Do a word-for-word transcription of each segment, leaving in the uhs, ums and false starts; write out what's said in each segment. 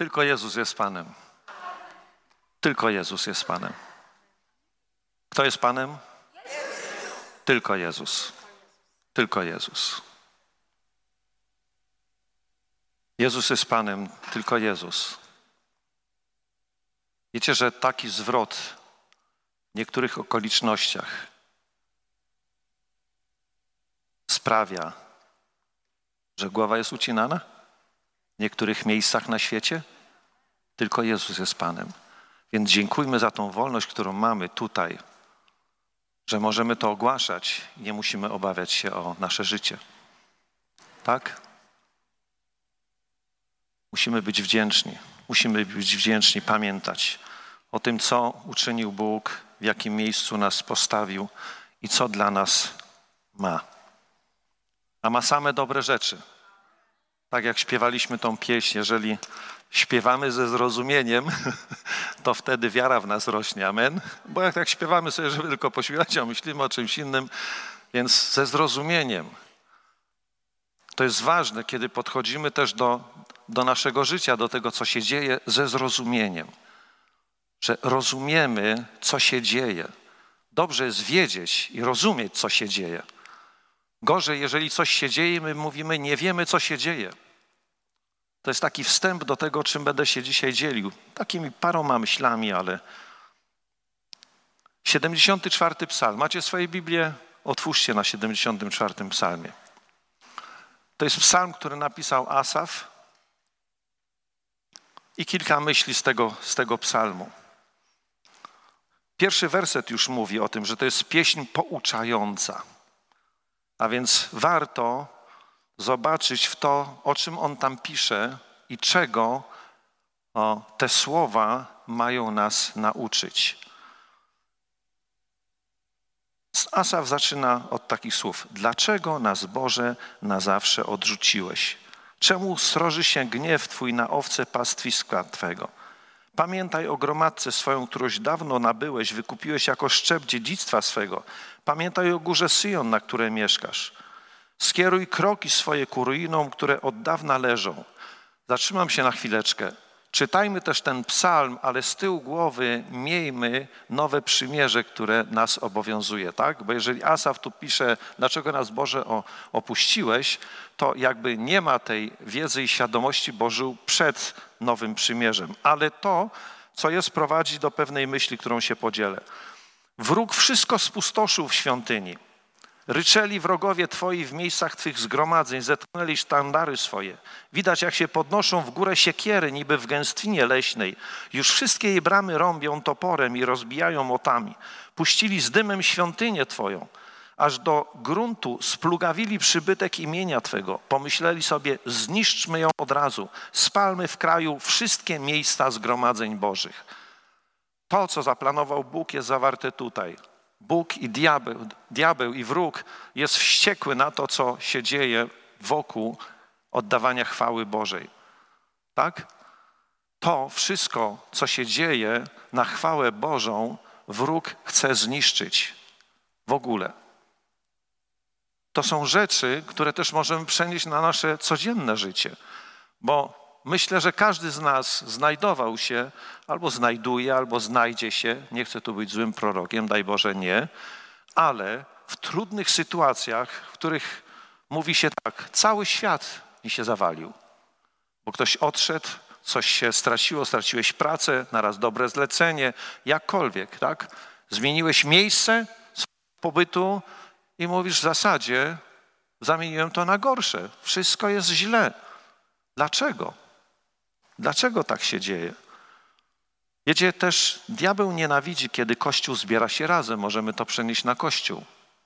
Tylko Jezus jest Panem. Tylko Jezus jest Panem. Kto jest Panem? Tylko Jezus. Tylko Jezus. Jezus jest Panem, tylko Jezus. Wiecie, że taki zwrot w niektórych okolicznościach sprawia, że głowa jest ucinana? W niektórych miejscach na świecie? Tylko Jezus jest Panem. Więc dziękujmy za tą wolność, którą mamy tutaj, że możemy to ogłaszać i nie musimy obawiać się o nasze życie. Tak? Musimy być wdzięczni. Musimy być wdzięczni, pamiętać o tym, co uczynił Bóg, w jakim miejscu nas postawił i co dla nas ma. A ma same dobre rzeczy. Tak jak śpiewaliśmy tą pieśń, jeżeli śpiewamy ze zrozumieniem, to wtedy wiara w nas rośnie. Amen? Bo jak tak śpiewamy sobie, żeby tylko pośpiewać, a myślimy o czymś innym, więc ze zrozumieniem. To jest ważne, kiedy podchodzimy też do, do naszego życia, do tego, co się dzieje, ze zrozumieniem. Że rozumiemy, co się dzieje. Dobrze jest wiedzieć i rozumieć, co się dzieje. Gorzej, jeżeli coś się dzieje i my mówimy, nie wiemy, co się dzieje. To jest taki wstęp do tego, czym będę się dzisiaj dzielił. Takimi paroma myślami, ale... siedemdziesiąty czwarty psalm. Macie swoje Biblię? Otwórzcie na siedemdziesiątym czwartym psalmie. To jest psalm, który napisał Asaf i kilka myśli z tego, z tego psalmu. Pierwszy werset już mówi o tym, że to jest pieśń pouczająca. A więc warto zobaczyć w to, o czym on tam pisze i czego o, te słowa mają nas nauczyć. Asaf zaczyna od takich słów. Dlaczego nas, Boże, na zawsze odrzuciłeś? Czemu sroży się gniew Twój na owce pastwiska Twego? Pamiętaj o gromadce swoją, którąś dawno nabyłeś, wykupiłeś jako szczep dziedzictwa swego. Pamiętaj o górze Syjon, na której mieszkasz. Skieruj kroki swoje ku ruinom, które od dawna leżą. Zatrzymam się na chwileczkę. Czytajmy też ten psalm, ale z tyłu głowy miejmy nowe przymierze, które nas obowiązuje, tak? Bo jeżeli Asaf tu pisze, dlaczego nas, Boże, opuściłeś, to jakby nie ma tej wiedzy i świadomości, bo żył przed nowym przymierzem. Ale to, co jest, prowadzi do pewnej myśli, którą się podzielę. Wróg wszystko spustoszył w świątyni. Ryczeli wrogowie Twoi w miejscach Twych zgromadzeń, zetknęli sztandary swoje. Widać, jak się podnoszą w górę siekiery, niby w gęstwinie leśnej. Już wszystkie jej bramy rąbią toporem i rozbijają młotami. Puścili z dymem świątynię Twoją, aż do gruntu splugawili przybytek imienia Twego. Pomyśleli sobie, zniszczmy ją od razu, spalmy w kraju wszystkie miejsca zgromadzeń Bożych. To, co zaplanował Bóg, jest zawarte tutaj. Bóg i diabeł, diabeł i wróg jest wściekły na to, co się dzieje wokół oddawania chwały Bożej. Tak? To wszystko, co się dzieje na chwałę Bożą, wróg chce zniszczyć w ogóle. To są rzeczy, które też możemy przenieść na nasze codzienne życie, bo myślę, że każdy z nas znajdował się, albo znajduje, albo znajdzie się, nie chcę tu być złym prorokiem, daj Boże nie, ale w trudnych sytuacjach, w których mówi się tak, cały świat mi się zawalił, bo ktoś odszedł, coś się straciło, straciłeś pracę, naraz dobre zlecenie, jakkolwiek, tak? Zmieniłeś miejsce pobytu i mówisz w zasadzie, zamieniłem to na gorsze, wszystko jest źle. Dlaczego? Dlaczego tak się dzieje? Wiecie, też diabeł nienawidzi, kiedy Kościół zbiera się razem. Możemy to przenieść na Kościół.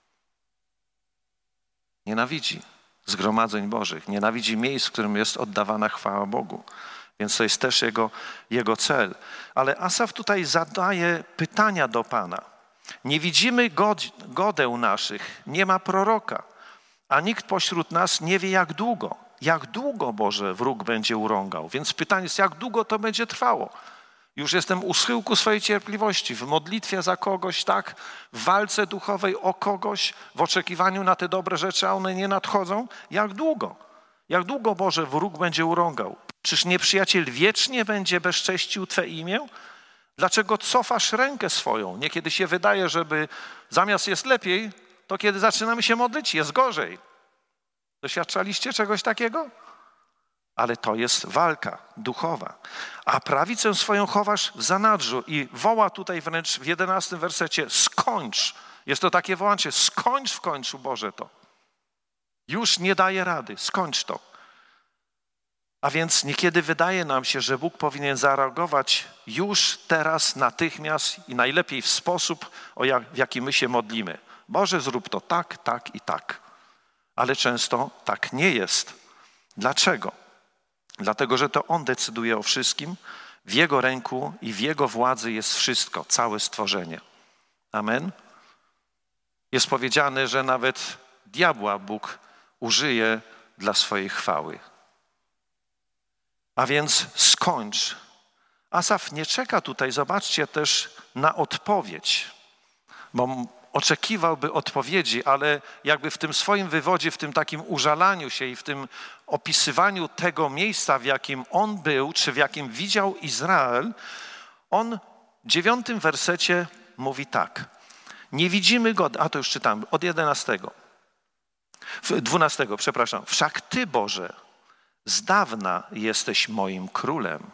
Nienawidzi zgromadzeń Bożych. Nienawidzi miejsc, w którym jest oddawana chwała Bogu. Więc to jest też jego, jego cel. Ale Asaf tutaj zadaje pytania do Pana. Nie widzimy god, godeł naszych, nie ma proroka, a nikt pośród nas nie wie, jak długo. Jak długo, Boże, wróg będzie urągał? Więc pytanie jest, jak długo to będzie trwało? Już jestem u schyłku swojej cierpliwości, w modlitwie za kogoś, tak? W walce duchowej o kogoś, w oczekiwaniu na te dobre rzeczy, a one nie nadchodzą. Jak długo? Jak długo, Boże, wróg będzie urągał? Czyż nieprzyjaciel wiecznie będzie bezcześcił Twe imię? Dlaczego cofasz rękę swoją? Niekiedy się wydaje, żeby zamiast jest lepiej, to kiedy zaczynamy się modlić, jest gorzej. Doświadczaliście czegoś takiego? Ale to jest walka duchowa. A prawicę swoją chowasz w zanadrzu i woła tutaj wręcz w jedenastym wersecie, skończ. Jest to takie wołanie, skończ w końcu, Boże, to. Już nie daje rady, skończ to. A więc niekiedy wydaje nam się, że Bóg powinien zareagować już, teraz, natychmiast i najlepiej w sposób, o jak, w jaki my się modlimy. Boże, zrób to tak, tak i tak. Ale często tak nie jest. Dlaczego? Dlatego, że to On decyduje o wszystkim. W Jego ręku i w Jego władzy jest wszystko, całe stworzenie. Amen? Jest powiedziane, że nawet diabła Bóg użyje dla swojej chwały. A więc skończ. Asaf nie czeka tutaj, zobaczcie, też na odpowiedź, bo oczekiwałby odpowiedzi, ale jakby w tym swoim wywodzie, w tym takim użalaniu się i w tym opisywaniu tego miejsca, w jakim on był, czy w jakim widział Izrael, on w dziewiątym wersecie mówi tak. Nie widzimy go, a to już czytam, od jedenastego, dwunastego, przepraszam. Wszak Ty, Boże, z dawna jesteś moim królem.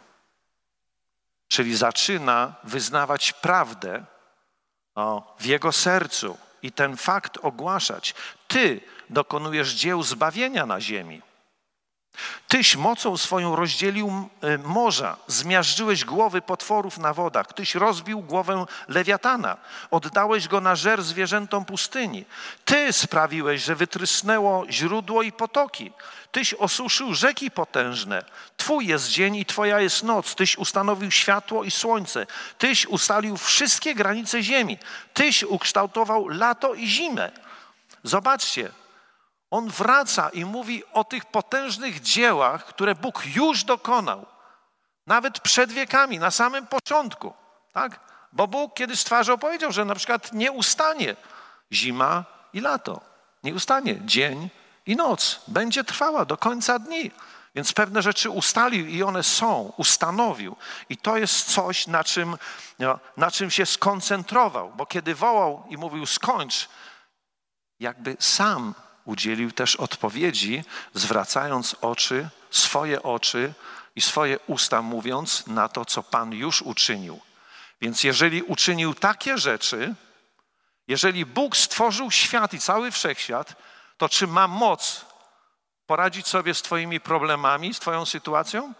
Czyli zaczyna wyznawać prawdę o, w jego sercu i ten fakt ogłaszać. Ty dokonujesz dzieł zbawienia na ziemi. Tyś mocą swoją rozdzielił morza, zmiażdżyłeś głowy potworów na wodach, Tyś rozbił głowę lewiatana, oddałeś go na żer zwierzętom pustyni. Ty sprawiłeś, że wytrysnęło źródło i potoki. Tyś osuszył rzeki potężne. Twój jest dzień i Twoja jest noc. Tyś ustanowił światło i słońce. Tyś ustalił wszystkie granice ziemi. Tyś ukształtował lato i zimę. Zobaczcie. On wraca i mówi o tych potężnych dziełach, które Bóg już dokonał. Nawet przed wiekami, na samym początku. Tak? Bo Bóg, kiedy stwarzał, powiedział, że na przykład nie ustanie zima i lato. Nie ustanie dzień i noc. Będzie trwała do końca dni. Więc pewne rzeczy ustalił i one są, ustanowił. I to jest coś, na czym, na czym się skoncentrował. Bo kiedy wołał i mówił skończ, jakby sam udzielił też odpowiedzi, zwracając oczy, swoje oczy i swoje usta, mówiąc na to, co Pan już uczynił. Więc jeżeli uczynił takie rzeczy, jeżeli Bóg stworzył świat i cały wszechświat, to czy ma moc poradzić sobie z Twoimi problemami, z Twoją sytuacją?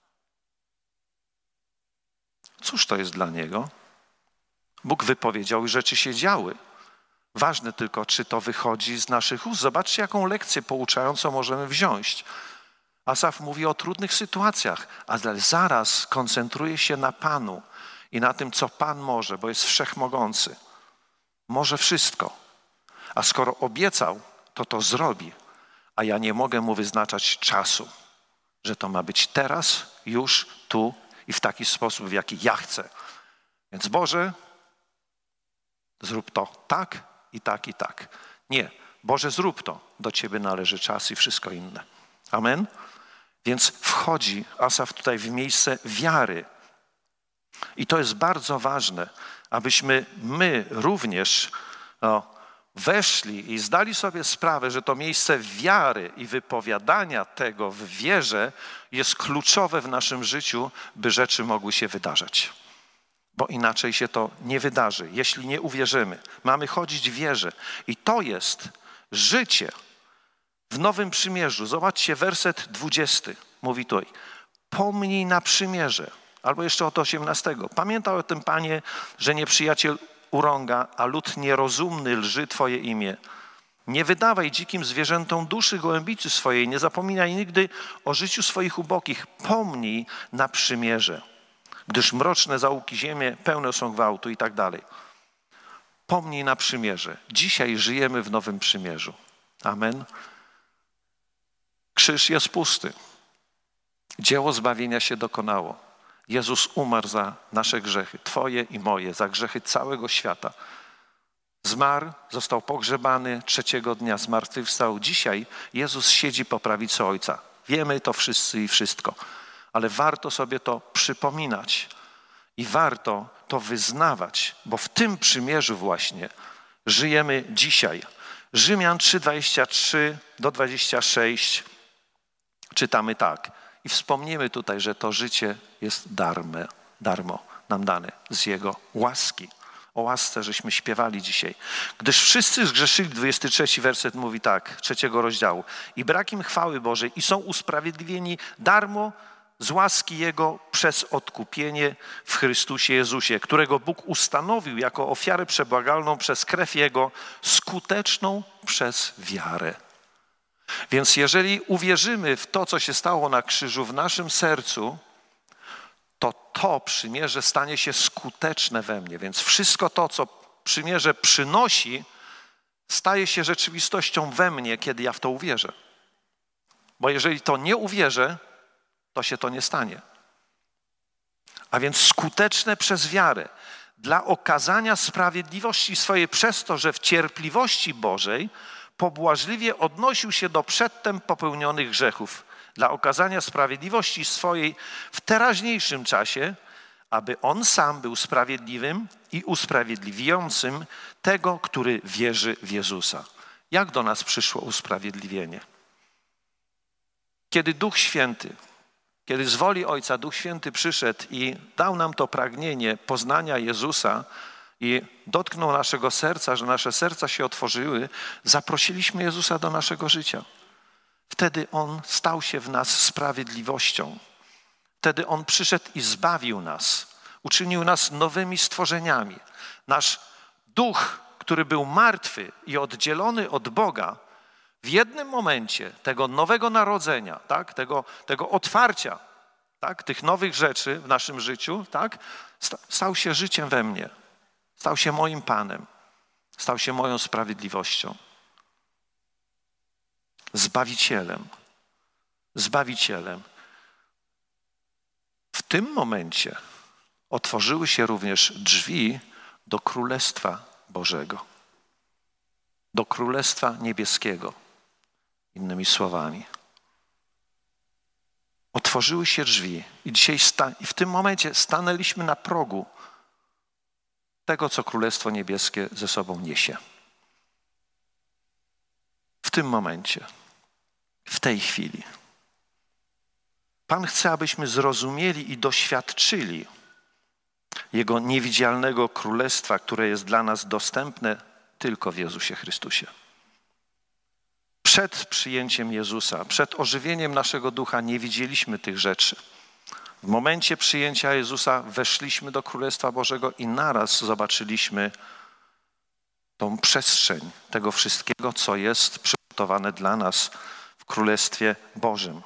Cóż to jest dla Niego? Bóg wypowiedział i rzeczy się działy. Ważne tylko, czy to wychodzi z naszych ust. Zobaczcie, jaką lekcję pouczającą możemy wziąć. Asaf mówi o trudnych sytuacjach, ale zaraz koncentruje się na Panu i na tym, co Pan może, bo jest wszechmogący. Może wszystko. A skoro obiecał, to to zrobi. A ja nie mogę mu wyznaczać czasu, że to ma być teraz, już, tu i w taki sposób, w jaki ja chcę. Więc Boże, zrób to tak, i tak, i tak. Nie. Boże, zrób to. Do Ciebie należy czas i wszystko inne. Amen? Więc wchodzi Asaf tutaj w miejsce wiary. I to jest bardzo ważne, abyśmy my również no, weszli i zdali sobie sprawę, że to miejsce wiary i wypowiadania tego w wierze jest kluczowe w naszym życiu, by rzeczy mogły się wydarzać. Bo inaczej się to nie wydarzy, jeśli nie uwierzymy. Mamy chodzić w wierze. I to jest życie w Nowym Przymierzu. Zobaczcie, werset dwudziesty mówi tutaj. Pomnij na przymierze. Albo jeszcze od osiemnastego. Pamiętaj o tym, Panie, że nieprzyjaciel urąga, a lud nierozumny lży Twoje imię. Nie wydawaj dzikim zwierzętom duszy gołębicy swojej. Nie zapominaj nigdy o życiu swoich ubogich. Pomnij na przymierze. Gdyż mroczne zaułki ziemi pełne są gwałtu i tak dalej. Pomnij na przymierze. Dzisiaj żyjemy w Nowym Przymierzu. Amen. Krzyż jest pusty. Dzieło zbawienia się dokonało. Jezus umarł za nasze grzechy, Twoje i moje, za grzechy całego świata. Zmarł, został pogrzebany, trzeciego dnia zmartwychwstał. Dzisiaj Jezus siedzi po prawicy Ojca. Wiemy to wszyscy i wszystko. ale warto sobie to przypominać i warto to wyznawać, bo w tym przymierzu właśnie żyjemy dzisiaj. Rzymian trzy, dwadzieścia trzy do dwudziestego szóstego czytamy tak. I wspomnimy tutaj, że to życie jest darmo, darmo nam dane z Jego łaski. O łasce żeśmy śpiewali dzisiaj. Gdyż wszyscy zgrzeszyli, dwudziesty trzeci werset mówi tak, trzeciego rozdziału. I brak im chwały Bożej i są usprawiedliwieni darmo z łaski Jego przez odkupienie w Chrystusie Jezusie, którego Bóg ustanowił jako ofiarę przebłagalną przez krew Jego, skuteczną przez wiarę. Więc jeżeli uwierzymy w to, co się stało na krzyżu w naszym sercu, to to przymierze stanie się skuteczne we mnie. Więc wszystko to, co przymierze przynosi, staje się rzeczywistością we mnie, kiedy ja w to uwierzę. Bo jeżeli to nie uwierzę, to się to nie stanie. A więc skuteczne przez wiarę. Dla okazania sprawiedliwości swojej przez to, że w cierpliwości Bożej pobłażliwie odnosił się do przedtem popełnionych grzechów. Dla okazania sprawiedliwości swojej w teraźniejszym czasie, aby On sam był sprawiedliwym i usprawiedliwiającym tego, który wierzy w Jezusa. Jak do nas przyszło usprawiedliwienie? Kiedy Duch Święty, kiedy z woli Ojca Duch Święty przyszedł i dał nam to pragnienie poznania Jezusa i dotknął naszego serca, że nasze serca się otworzyły, zaprosiliśmy Jezusa do naszego życia. Wtedy On stał się w nas sprawiedliwością. Wtedy On przyszedł i zbawił nas. Uczynił nas nowymi stworzeniami. Nasz duch, który był martwy i oddzielony od Boga, w jednym momencie tego nowego narodzenia, tak, tego, tego otwarcia, tak, tych nowych rzeczy w naszym życiu, tak, stał się życiem we mnie. Stał się moim Panem. Stał się moją sprawiedliwością. Zbawicielem. Zbawicielem. W tym momencie otworzyły się również drzwi do Królestwa Bożego. Do Królestwa Niebieskiego. Innymi słowami. Otworzyły się drzwi i dzisiaj sta- i w tym momencie stanęliśmy na progu tego, co Królestwo Niebieskie ze sobą niesie. W tym momencie, w tej chwili. Pan chce, abyśmy zrozumieli i doświadczyli Jego niewidzialnego Królestwa, które jest dla nas dostępne tylko w Jezusie Chrystusie. Przed przyjęciem Jezusa, przed ożywieniem naszego ducha nie widzieliśmy tych rzeczy. W momencie przyjęcia Jezusa weszliśmy do Królestwa Bożego i naraz zobaczyliśmy tą przestrzeń tego wszystkiego, co jest przygotowane dla nas w Królestwie Bożym.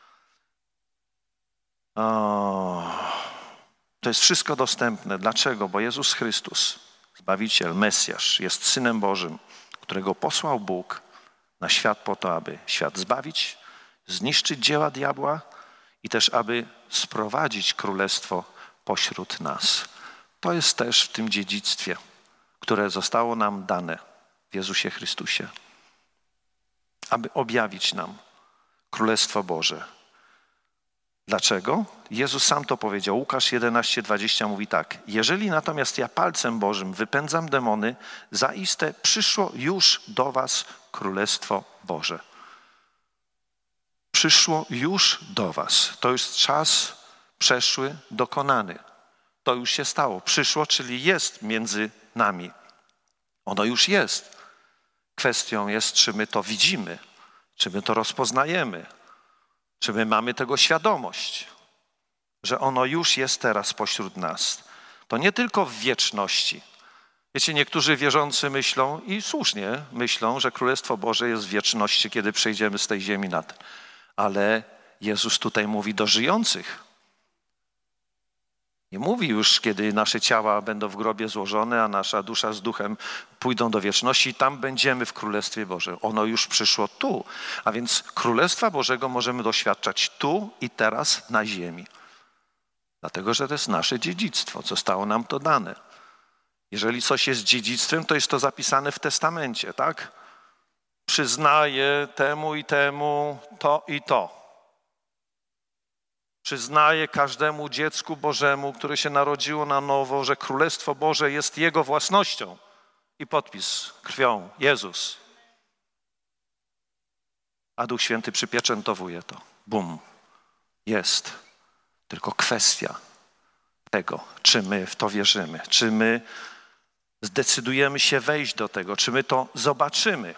O, to jest wszystko dostępne. Dlaczego? Bo Jezus Chrystus, Zbawiciel, Mesjasz, jest Synem Bożym, którego posłał Bóg na świat po to, aby świat zbawić, zniszczyć dzieła diabła i też aby sprowadzić królestwo pośród nas. To jest też w tym dziedzictwie, które zostało nam dane w Jezusie Chrystusie, aby objawić nam Królestwo Boże. Dlaczego? Jezus sam to powiedział. Łukasz jedenaście dwadzieścia mówi tak. Jeżeli natomiast ja palcem Bożym wypędzam demony, zaiste przyszło już do was Królestwo Boże. Przyszło już do was. To jest czas przeszły, dokonany. To już się stało. Przyszło, czyli jest między nami. Ono już jest. Kwestią jest, czy my to widzimy, czy my to rozpoznajemy, czy my mamy tego świadomość, że ono już jest teraz pośród nas. To nie tylko w wieczności. Wiecie, niektórzy wierzący myślą, i słusznie myślą, że Królestwo Boże jest w wieczności, kiedy przejdziemy z tej ziemi na tę. Ale Jezus tutaj mówi do żyjących. Nie mówi już, kiedy nasze ciała będą w grobie złożone, a nasza dusza z duchem pójdą do wieczności i tam będziemy w Królestwie Bożym. Ono już przyszło tu. A więc Królestwa Bożego możemy doświadczać tu i teraz na ziemi. Dlatego, że to jest nasze dziedzictwo. Zostało nam to dane. Jeżeli coś jest dziedzictwem, to jest to zapisane w testamencie, tak? Przyznaję temu i temu to i to. przyznaje każdemu dziecku Bożemu, które się narodziło na nowo, że Królestwo Boże jest Jego własnością. I podpis krwią Jezus. A Duch Święty przypieczętowuje to. Bum. Jest. Tylko kwestia tego, czy my w to wierzymy, czy my zdecydujemy się wejść do tego, czy my to zobaczymy.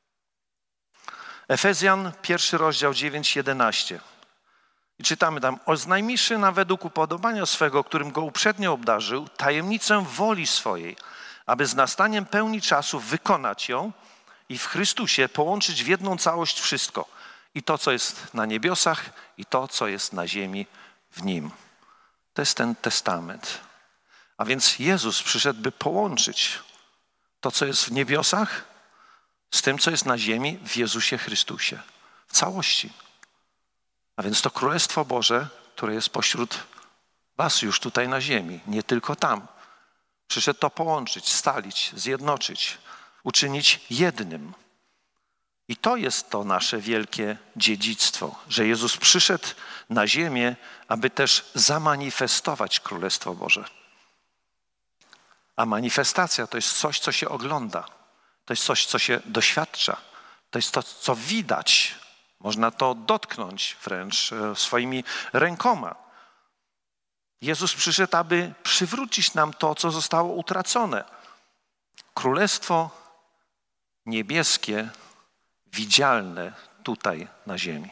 Efezjan, pierwszy rozdział, dziewięć jedenaście. I czytamy tam: oznajmiwszy nam według upodobania swego, którym go uprzednio obdarzył, tajemnicę woli swojej, aby z nastaniem pełni czasu wykonać ją i w Chrystusie połączyć w jedną całość wszystko. I to, co jest na niebiosach, i to, co jest na ziemi w Nim. To jest ten testament. A więc Jezus przyszedł, by połączyć to, co jest w niebiosach, z tym, co jest na ziemi w Jezusie Chrystusie. W całości. A więc to Królestwo Boże, które jest pośród was już tutaj na ziemi, nie tylko tam. Przyszedł to połączyć, scalić, zjednoczyć, uczynić jednym. I to jest to nasze wielkie dziedzictwo, że Jezus przyszedł na ziemię, aby też zamanifestować Królestwo Boże. A manifestacja to jest coś, co się ogląda. To jest coś, co się doświadcza. To jest to, co widać. Można to dotknąć wręcz swoimi rękoma. Jezus przyszedł, aby przywrócić nam to, co zostało utracone. Królestwo niebieskie, widzialne tutaj na ziemi.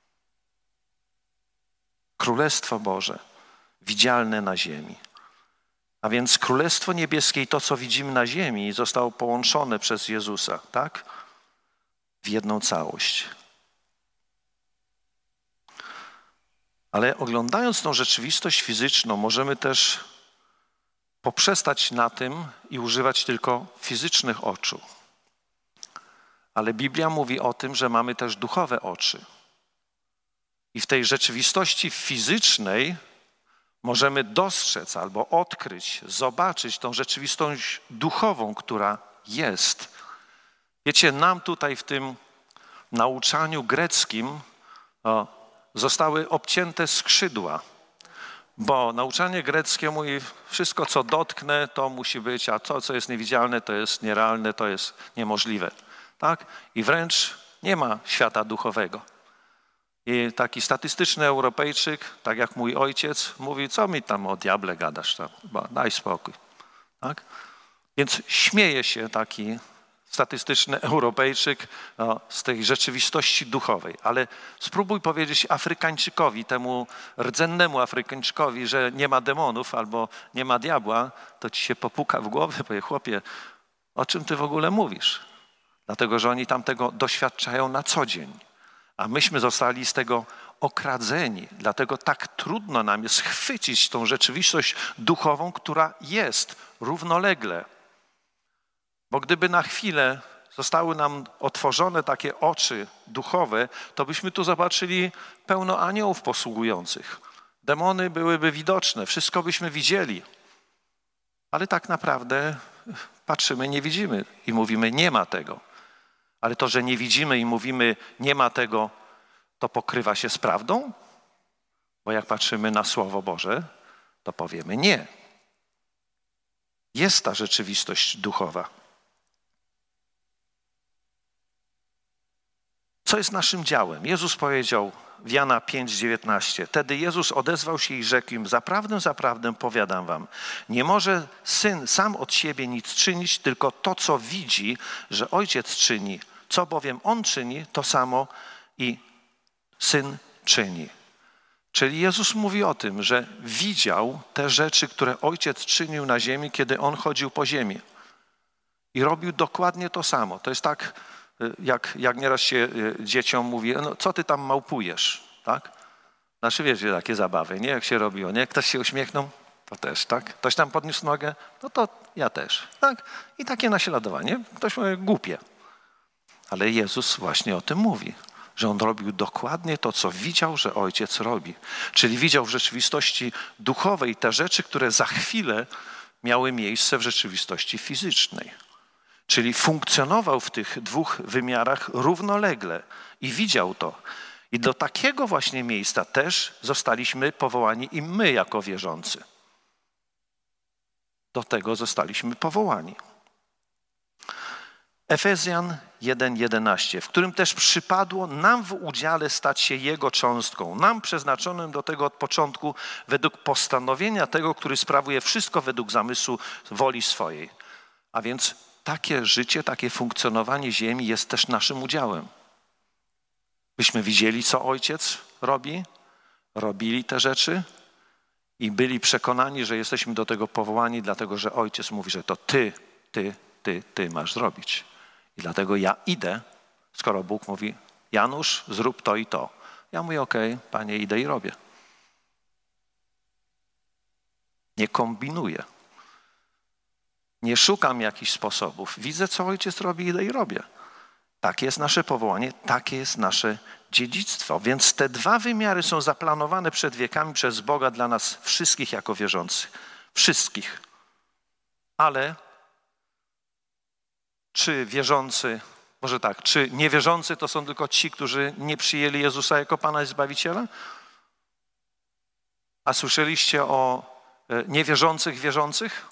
Królestwo Boże, widzialne na ziemi. A więc Królestwo Niebieskie i to, co widzimy na ziemi, zostało połączone przez Jezusa, tak? W jedną całość. Ale oglądając tą rzeczywistość fizyczną, możemy też poprzestać na tym i używać tylko fizycznych oczu. Ale Biblia mówi o tym, że mamy też duchowe oczy. I w tej rzeczywistości fizycznej możemy dostrzec albo odkryć, zobaczyć tą rzeczywistość duchową, która jest. Wiecie, nam tutaj w tym nauczaniu greckim o, zostały obcięte skrzydła, bo nauczanie greckie mówi, wszystko co dotknę, to musi być, a to co jest niewidzialne, to jest nierealne, to jest niemożliwe. Tak? I wręcz nie ma świata duchowego. I taki statystyczny Europejczyk, tak jak mój ojciec, mówi, co mi tam o diable gadasz, tam, daj spokój. Tak? Więc śmieje się taki statystyczny Europejczyk no, z tej rzeczywistości duchowej. Ale spróbuj powiedzieć Afrykańczykowi, temu rdzennemu Afrykańczykowi, że nie ma demonów albo nie ma diabła, to ci się popuka w głowę, powie, chłopie, o czym ty w ogóle mówisz? Dlatego, że oni tam tego doświadczają na co dzień. A myśmy zostali z tego okradzeni. Dlatego tak trudno nam jest chwycić tą rzeczywistość duchową, która jest równolegle. Bo gdyby na chwilę zostały nam otworzone takie oczy duchowe, to byśmy tu zobaczyli pełno aniołów posługujących. Demony byłyby widoczne, wszystko byśmy widzieli. Ale tak naprawdę patrzymy, nie widzimy i mówimy, nie ma tego. Ale to, że nie widzimy i mówimy, nie ma tego, to pokrywa się z prawdą? Bo jak patrzymy na Słowo Boże, to powiemy nie. Jest ta rzeczywistość duchowa. Co jest naszym działem? Jezus powiedział w Jana pięć dziewiętnaście. Wtedy Jezus odezwał się i rzekł im, zaprawdę, zaprawdę powiadam wam, nie może Syn sam od siebie nic czynić, tylko to, co widzi, że Ojciec czyni. Co bowiem On czyni, to samo i Syn czyni. Czyli Jezus mówi o tym, że widział te rzeczy, które Ojciec czynił na ziemi, kiedy On chodził po ziemi. I robił dokładnie to samo. To jest tak, jak, jak nieraz się dzieciom mówi, no co ty tam małpujesz, tak? Znaczy wiecie, takie zabawy, nie? Jak się robiło, nie? Ktoś się uśmiechnął, to też, tak? Ktoś tam podniósł nogę, no to ja też, tak? I takie naśladowanie. Ktoś mówi, głupie. Ale Jezus właśnie o tym mówi, że On robił dokładnie to, co widział, że Ojciec robi. Czyli widział w rzeczywistości duchowej te rzeczy, które za chwilę miały miejsce w rzeczywistości fizycznej. Czyli funkcjonował w tych dwóch wymiarach równolegle i widział to. I do takiego właśnie miejsca też zostaliśmy powołani i my jako wierzący. Do tego zostaliśmy powołani. Efezjan jeden jedenaście, w którym też przypadło nam w udziale stać się Jego cząstką, nam przeznaczonym do tego od początku według postanowienia tego, który sprawuje wszystko według zamysłu woli swojej. A więc takie życie, takie funkcjonowanie ziemi jest też naszym udziałem. Byśmy widzieli, co Ojciec robi, robili te rzeczy i byli przekonani, że jesteśmy do tego powołani, dlatego że Ojciec mówi, że to ty, ty, ty, ty masz zrobić. I dlatego ja idę, skoro Bóg mówi, Janusz, zrób to i to. Ja mówię, okej, okay, Panie, idę i robię. Nie kombinuję. Nie szukam jakichś sposobów. Widzę, co Ojciec robi, idę i robię. Takie jest nasze powołanie, takie jest nasze dziedzictwo. Więc te dwa wymiary są zaplanowane przed wiekami przez Boga dla nas wszystkich jako wierzących. Wszystkich. Ale czy wierzący, może tak, czy niewierzący to są tylko ci, którzy nie przyjęli Jezusa jako Pana i Zbawiciela? A słyszeliście o niewierzących wierzących?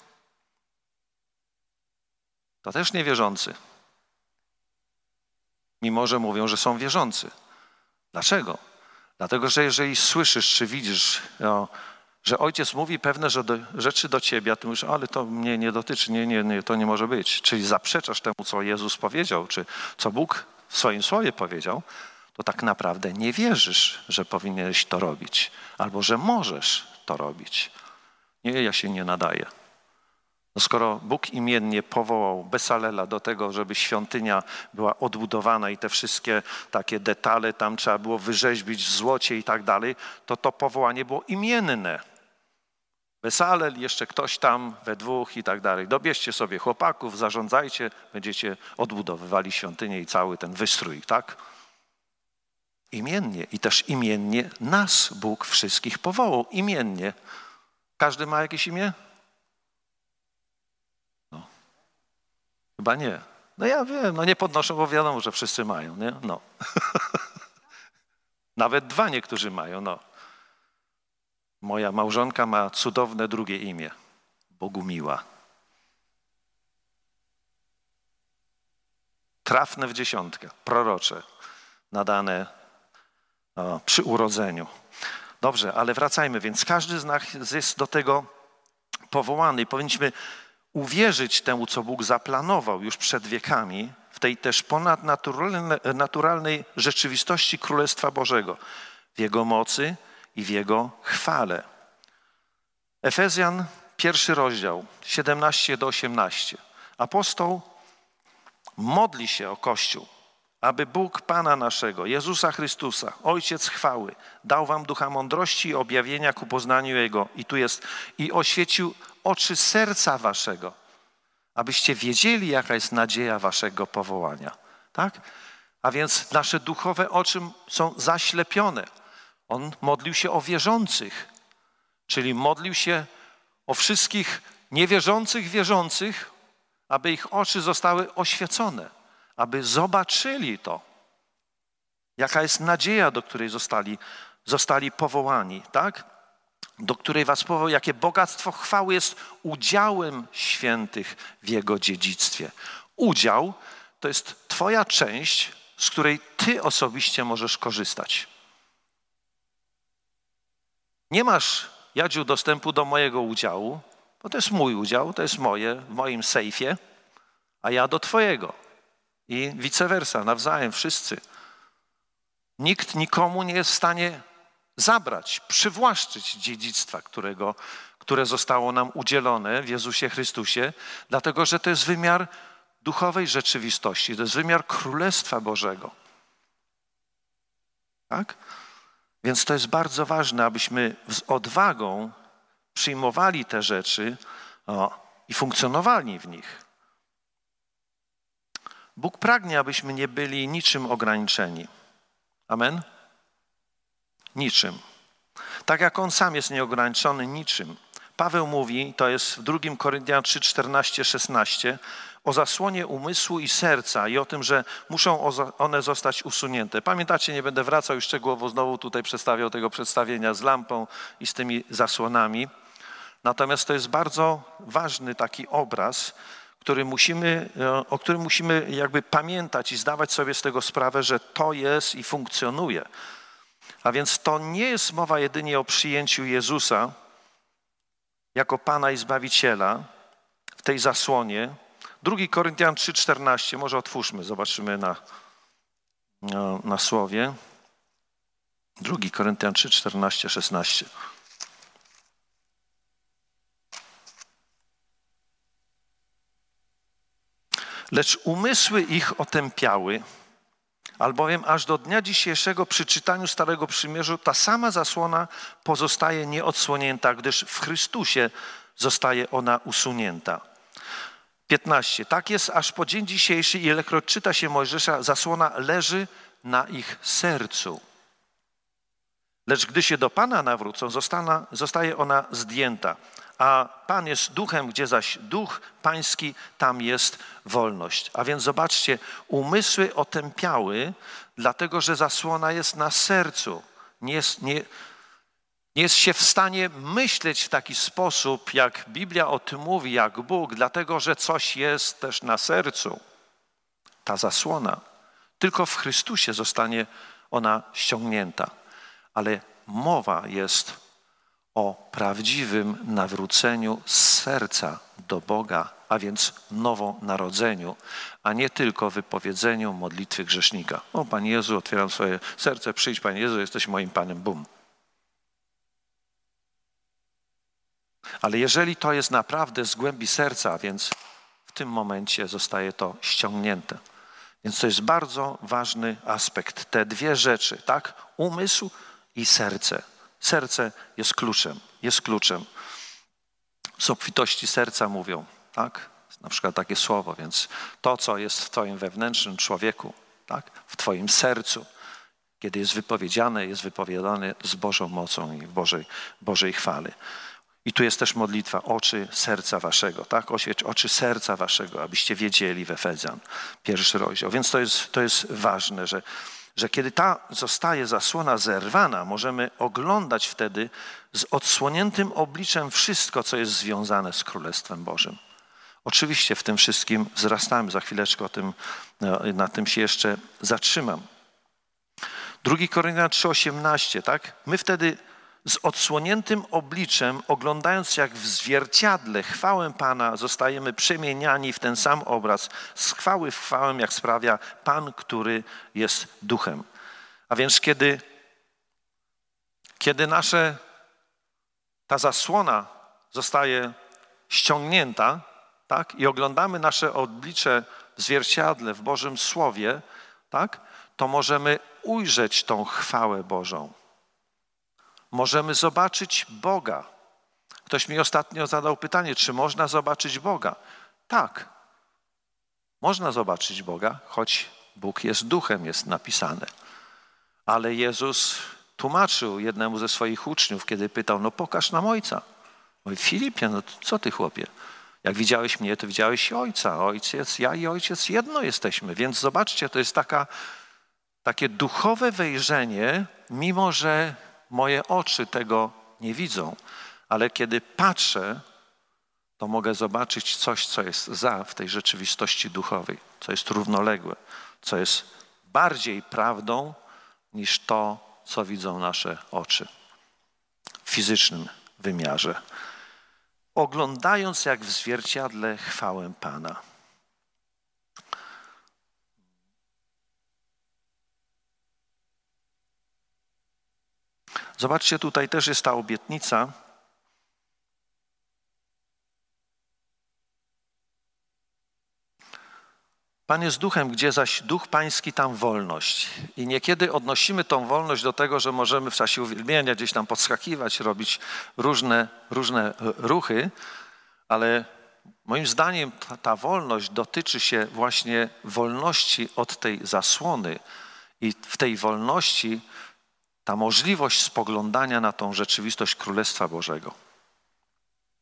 To też niewierzący. Mimo że mówią, że są wierzący. Dlaczego? Dlatego, że jeżeli słyszysz, czy widzisz, no, że Ojciec mówi pewne rzeczy do ciebie, a ty mówisz, ale to mnie nie dotyczy, nie, nie, nie, to nie może być. Czyli zaprzeczasz temu, co Jezus powiedział, czy co Bóg w swoim słowie powiedział, to tak naprawdę nie wierzysz, że powinieneś to robić, albo że możesz to robić. Nie, ja się nie nadaję. No skoro Bóg imiennie powołał Besalela do tego, żeby świątynia była odbudowana i te wszystkie takie detale tam trzeba było wyrzeźbić w złocie i tak dalej, to to powołanie było imienne. Besalel, jeszcze ktoś tam we dwóch i tak dalej. Dobierzcie sobie chłopaków, zarządzajcie, będziecie odbudowywali świątynię i cały ten wystrój, tak? Imiennie i też imiennie nas Bóg wszystkich powołał. Imiennie. Każdy ma jakieś imię? No. Chyba nie. No ja wiem, no nie podnoszę, bo wiadomo, że wszyscy mają, nie? No. Nawet dwa niektórzy mają, no. Moja małżonka ma cudowne drugie imię. Bogumiła. Trafne w dziesiątkę, prorocze, nadane o, przy urodzeniu. Dobrze, ale wracajmy, więc każdy z nas jest do tego powołany i powinniśmy uwierzyć temu, co Bóg zaplanował już przed wiekami, w tej też ponadnaturalnej rzeczywistości Królestwa Bożego, w Jego mocy i w Jego chwale. Efezjan, pierwszy rozdział, siedemnaście do osiemnastu. Apostoł modli się o Kościół, aby Bóg Pana naszego, Jezusa Chrystusa, Ojciec chwały, dał wam ducha mądrości i objawienia ku poznaniu Jego. I tu jest, i oświecił oczy serca waszego, abyście wiedzieli, jaka jest nadzieja waszego powołania. Tak? A więc nasze duchowe oczy są zaślepione. On modlił się o wierzących, czyli modlił się o wszystkich niewierzących wierzących, aby ich oczy zostały oświecone, aby zobaczyli to, jaka jest nadzieja, do której zostali, zostali powołani, tak? Do której was powołał, jakie bogactwo chwały jest udziałem świętych w Jego dziedzictwie. Udział to jest twoja część, z której ty osobiście możesz korzystać. Nie masz, Jadziu, dostępu do mojego udziału, bo to jest mój udział, to jest moje, w moim sejfie, a ja do twojego. I vice versa, nawzajem, wszyscy. Nikt nikomu nie jest w stanie zabrać, przywłaszczyć dziedzictwa, którego, które zostało nam udzielone w Jezusie Chrystusie, dlatego że to jest wymiar duchowej rzeczywistości, to jest wymiar Królestwa Bożego. Tak? Więc to jest bardzo ważne, abyśmy z odwagą przyjmowali te rzeczy o, i funkcjonowali w nich. Bóg pragnie, abyśmy nie byli niczym ograniczeni. Amen? Niczym. Tak jak On sam jest nieograniczony niczym. Paweł mówi, to jest w drugim Koryntian trzy, czternaście, szesnaście, o zasłonie umysłu i serca i o tym, że muszą one zostać usunięte. Pamiętacie, nie będę wracał już szczegółowo znowu tutaj przedstawiał tego przedstawienia z lampą i z tymi zasłonami. Natomiast to jest bardzo ważny taki obraz, który musimy, o którym musimy jakby pamiętać i zdawać sobie z tego sprawę, że to jest i funkcjonuje. A więc to nie jest mowa jedynie o przyjęciu Jezusa jako Pana i Zbawiciela w tej zasłonie. drugi Koryntian trzy, czternaście, może otwórzmy, zobaczymy na, na, na słowie. drugi Koryntian trzy, czternaście, szesnaście. Lecz umysły ich otępiały, albowiem aż do dnia dzisiejszego przy czytaniu Starego Przymierza ta sama zasłona pozostaje nieodsłonięta, gdyż w Chrystusie zostaje ona usunięta. piętnaście. Tak jest aż po dzień dzisiejszy, ilekroć czyta się Mojżesza, zasłona leży na ich sercu. Lecz gdy się do Pana nawrócą, zostana, zostaje ona zdjęta. A Pan jest duchem, gdzie zaś duch pański, tam jest wolność. A więc zobaczcie, umysły otępiały, dlatego że zasłona jest na sercu. Nie jest, nie, nie jest się w stanie myśleć w taki sposób, jak Biblia o tym mówi, jak Bóg, dlatego że coś jest też na sercu. Ta zasłona. Tylko w Chrystusie zostanie ona ściągnięta. Ale mowa jest o prawdziwym nawróceniu z serca do Boga, a więc nowonarodzeniu, a nie tylko wypowiedzeniu modlitwy grzesznika. O, Panie Jezu, otwieram swoje serce, przyjdź, Panie Jezu, jesteś moim Panem, bum. Ale jeżeli to jest naprawdę z głębi serca, więc w tym momencie zostaje to ściągnięte. Więc to jest bardzo ważny aspekt. Te dwie rzeczy, tak? Umysł i serce. Serce jest kluczem, jest kluczem. Z obfitości serca mówią, tak? Na przykład takie słowo, więc to, co jest w twoim wewnętrznym człowieku, tak? W twoim sercu, kiedy jest wypowiedziane, jest wypowiadane z Bożą mocą i w Bożej, Bożej chwale. I tu jest też modlitwa, oczy serca waszego, tak? Oświeć oczy serca waszego, abyście wiedzieli w Efezjan, pierwszy rozdział. Więc to jest, to jest ważne, że że kiedy ta zostaje zasłona zerwana, możemy oglądać wtedy z odsłoniętym obliczem wszystko, co jest związane z Królestwem Bożym. Oczywiście w tym wszystkim wzrastamy, za chwileczkę o tym, na tym się jeszcze zatrzymam. drugi Koryntian trzy, osiemnaście, tak? My wtedy z odsłoniętym obliczem, oglądając jak w zwierciadle chwałę Pana, zostajemy przemieniani w ten sam obraz, z chwały w chwałę, jak sprawia Pan, który jest duchem. A więc kiedy, kiedy nasze, ta zasłona zostaje ściągnięta, tak, i oglądamy nasze oblicze w zwierciadle, w Bożym Słowie, tak, to możemy ujrzeć tą chwałę Bożą. Możemy zobaczyć Boga. Ktoś mi ostatnio zadał pytanie, czy można zobaczyć Boga? Tak, można zobaczyć Boga, choć Bóg jest duchem, jest napisane. Ale Jezus tłumaczył jednemu ze swoich uczniów, kiedy pytał, no pokaż nam Ojca. Mówi, Filipie, no co ty chłopie? Jak widziałeś mnie, to widziałeś Ojca. Ojciec, ja i Ojciec jedno jesteśmy. Więc zobaczcie, to jest taka, takie duchowe wejrzenie, mimo że moje oczy tego nie widzą, ale kiedy patrzę, to mogę zobaczyć coś, co jest za w tej rzeczywistości duchowej, co jest równoległe, co jest bardziej prawdą niż to, co widzą nasze oczy w fizycznym wymiarze. Oglądając jak w zwierciadle chwałę Pana. Zobaczcie, tutaj też jest ta obietnica. Pan jest duchem, gdzie zaś duch pański, tam wolność. I niekiedy odnosimy tą wolność do tego, że możemy w czasie uwielbienia gdzieś tam podskakiwać, robić różne, różne ruchy, ale moim zdaniem ta, ta wolność dotyczy się właśnie wolności od tej zasłony. I w tej wolności ta możliwość spoglądania na tą rzeczywistość Królestwa Bożego.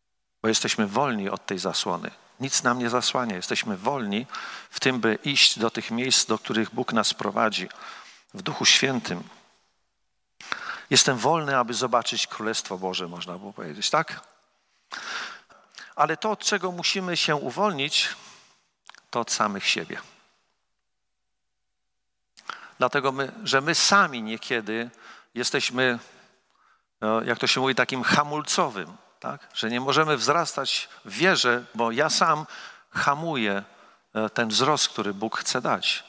bo jesteśmy wolni od tej zasłony. Nic nam nie zasłania. Jesteśmy wolni w tym, by iść do tych miejsc, do których Bóg nas prowadzi w Duchu Świętym. Jestem wolny, aby zobaczyć Królestwo Boże, można było powiedzieć, tak? Ale to, od czego musimy się uwolnić, to od samych siebie. Dlatego, my, że my sami niekiedy jesteśmy, jak to się mówi, takim hamulcowym, tak? Że nie możemy wzrastać w wierze, bo ja sam hamuję ten wzrost, który Bóg chce dać.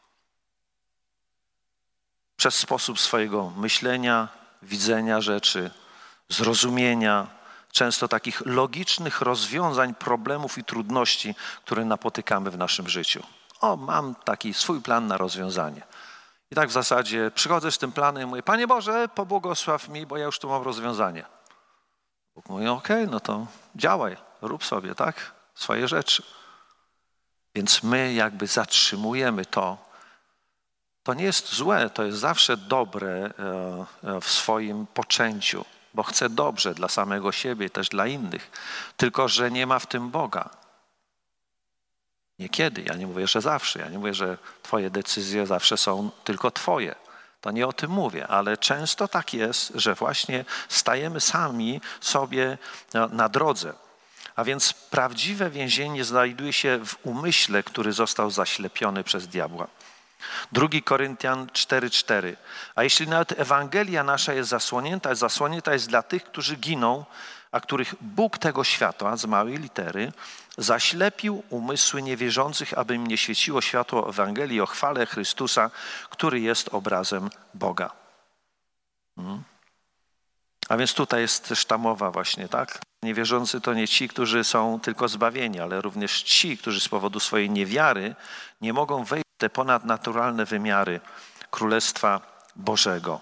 Przez sposób swojego myślenia, widzenia rzeczy, zrozumienia, często takich logicznych rozwiązań problemów i trudności, które napotykamy w naszym życiu. O, mam taki swój plan na rozwiązanie. I tak w zasadzie przychodzę z tym planem i mówię, Panie Boże, pobłogosław mi, bo ja już tu mam rozwiązanie. Bóg mówi, okej, okay, no to działaj, rób sobie, tak, swoje rzeczy. Więc my jakby zatrzymujemy to. To nie jest złe, to jest zawsze dobre w swoim poczęciu, bo chce dobrze dla samego siebie i też dla innych, tylko że nie ma w tym Boga. Niekiedy, ja nie mówię, że zawsze, ja nie mówię, że twoje decyzje zawsze są tylko twoje. To nie o tym mówię, ale często tak jest, że właśnie stajemy sami sobie na drodze. A więc prawdziwe więzienie znajduje się w umyśle, który został zaślepiony przez diabła. Drugi Koryntian cztery cztery. A jeśli nawet Ewangelia nasza jest zasłonięta, zasłonięta jest dla tych, którzy giną, a których Bóg tego świata, z małej litery, zaślepił umysły niewierzących, aby im nie świeciło światło Ewangelii o chwale Chrystusa, który jest obrazem Boga. Hmm. A więc tutaj jest też ta mowa właśnie, tak? Niewierzący to nie ci, którzy są tylko zbawieni, ale również ci, którzy z powodu swojej niewiary nie mogą wejść w te ponadnaturalne wymiary Królestwa Bożego.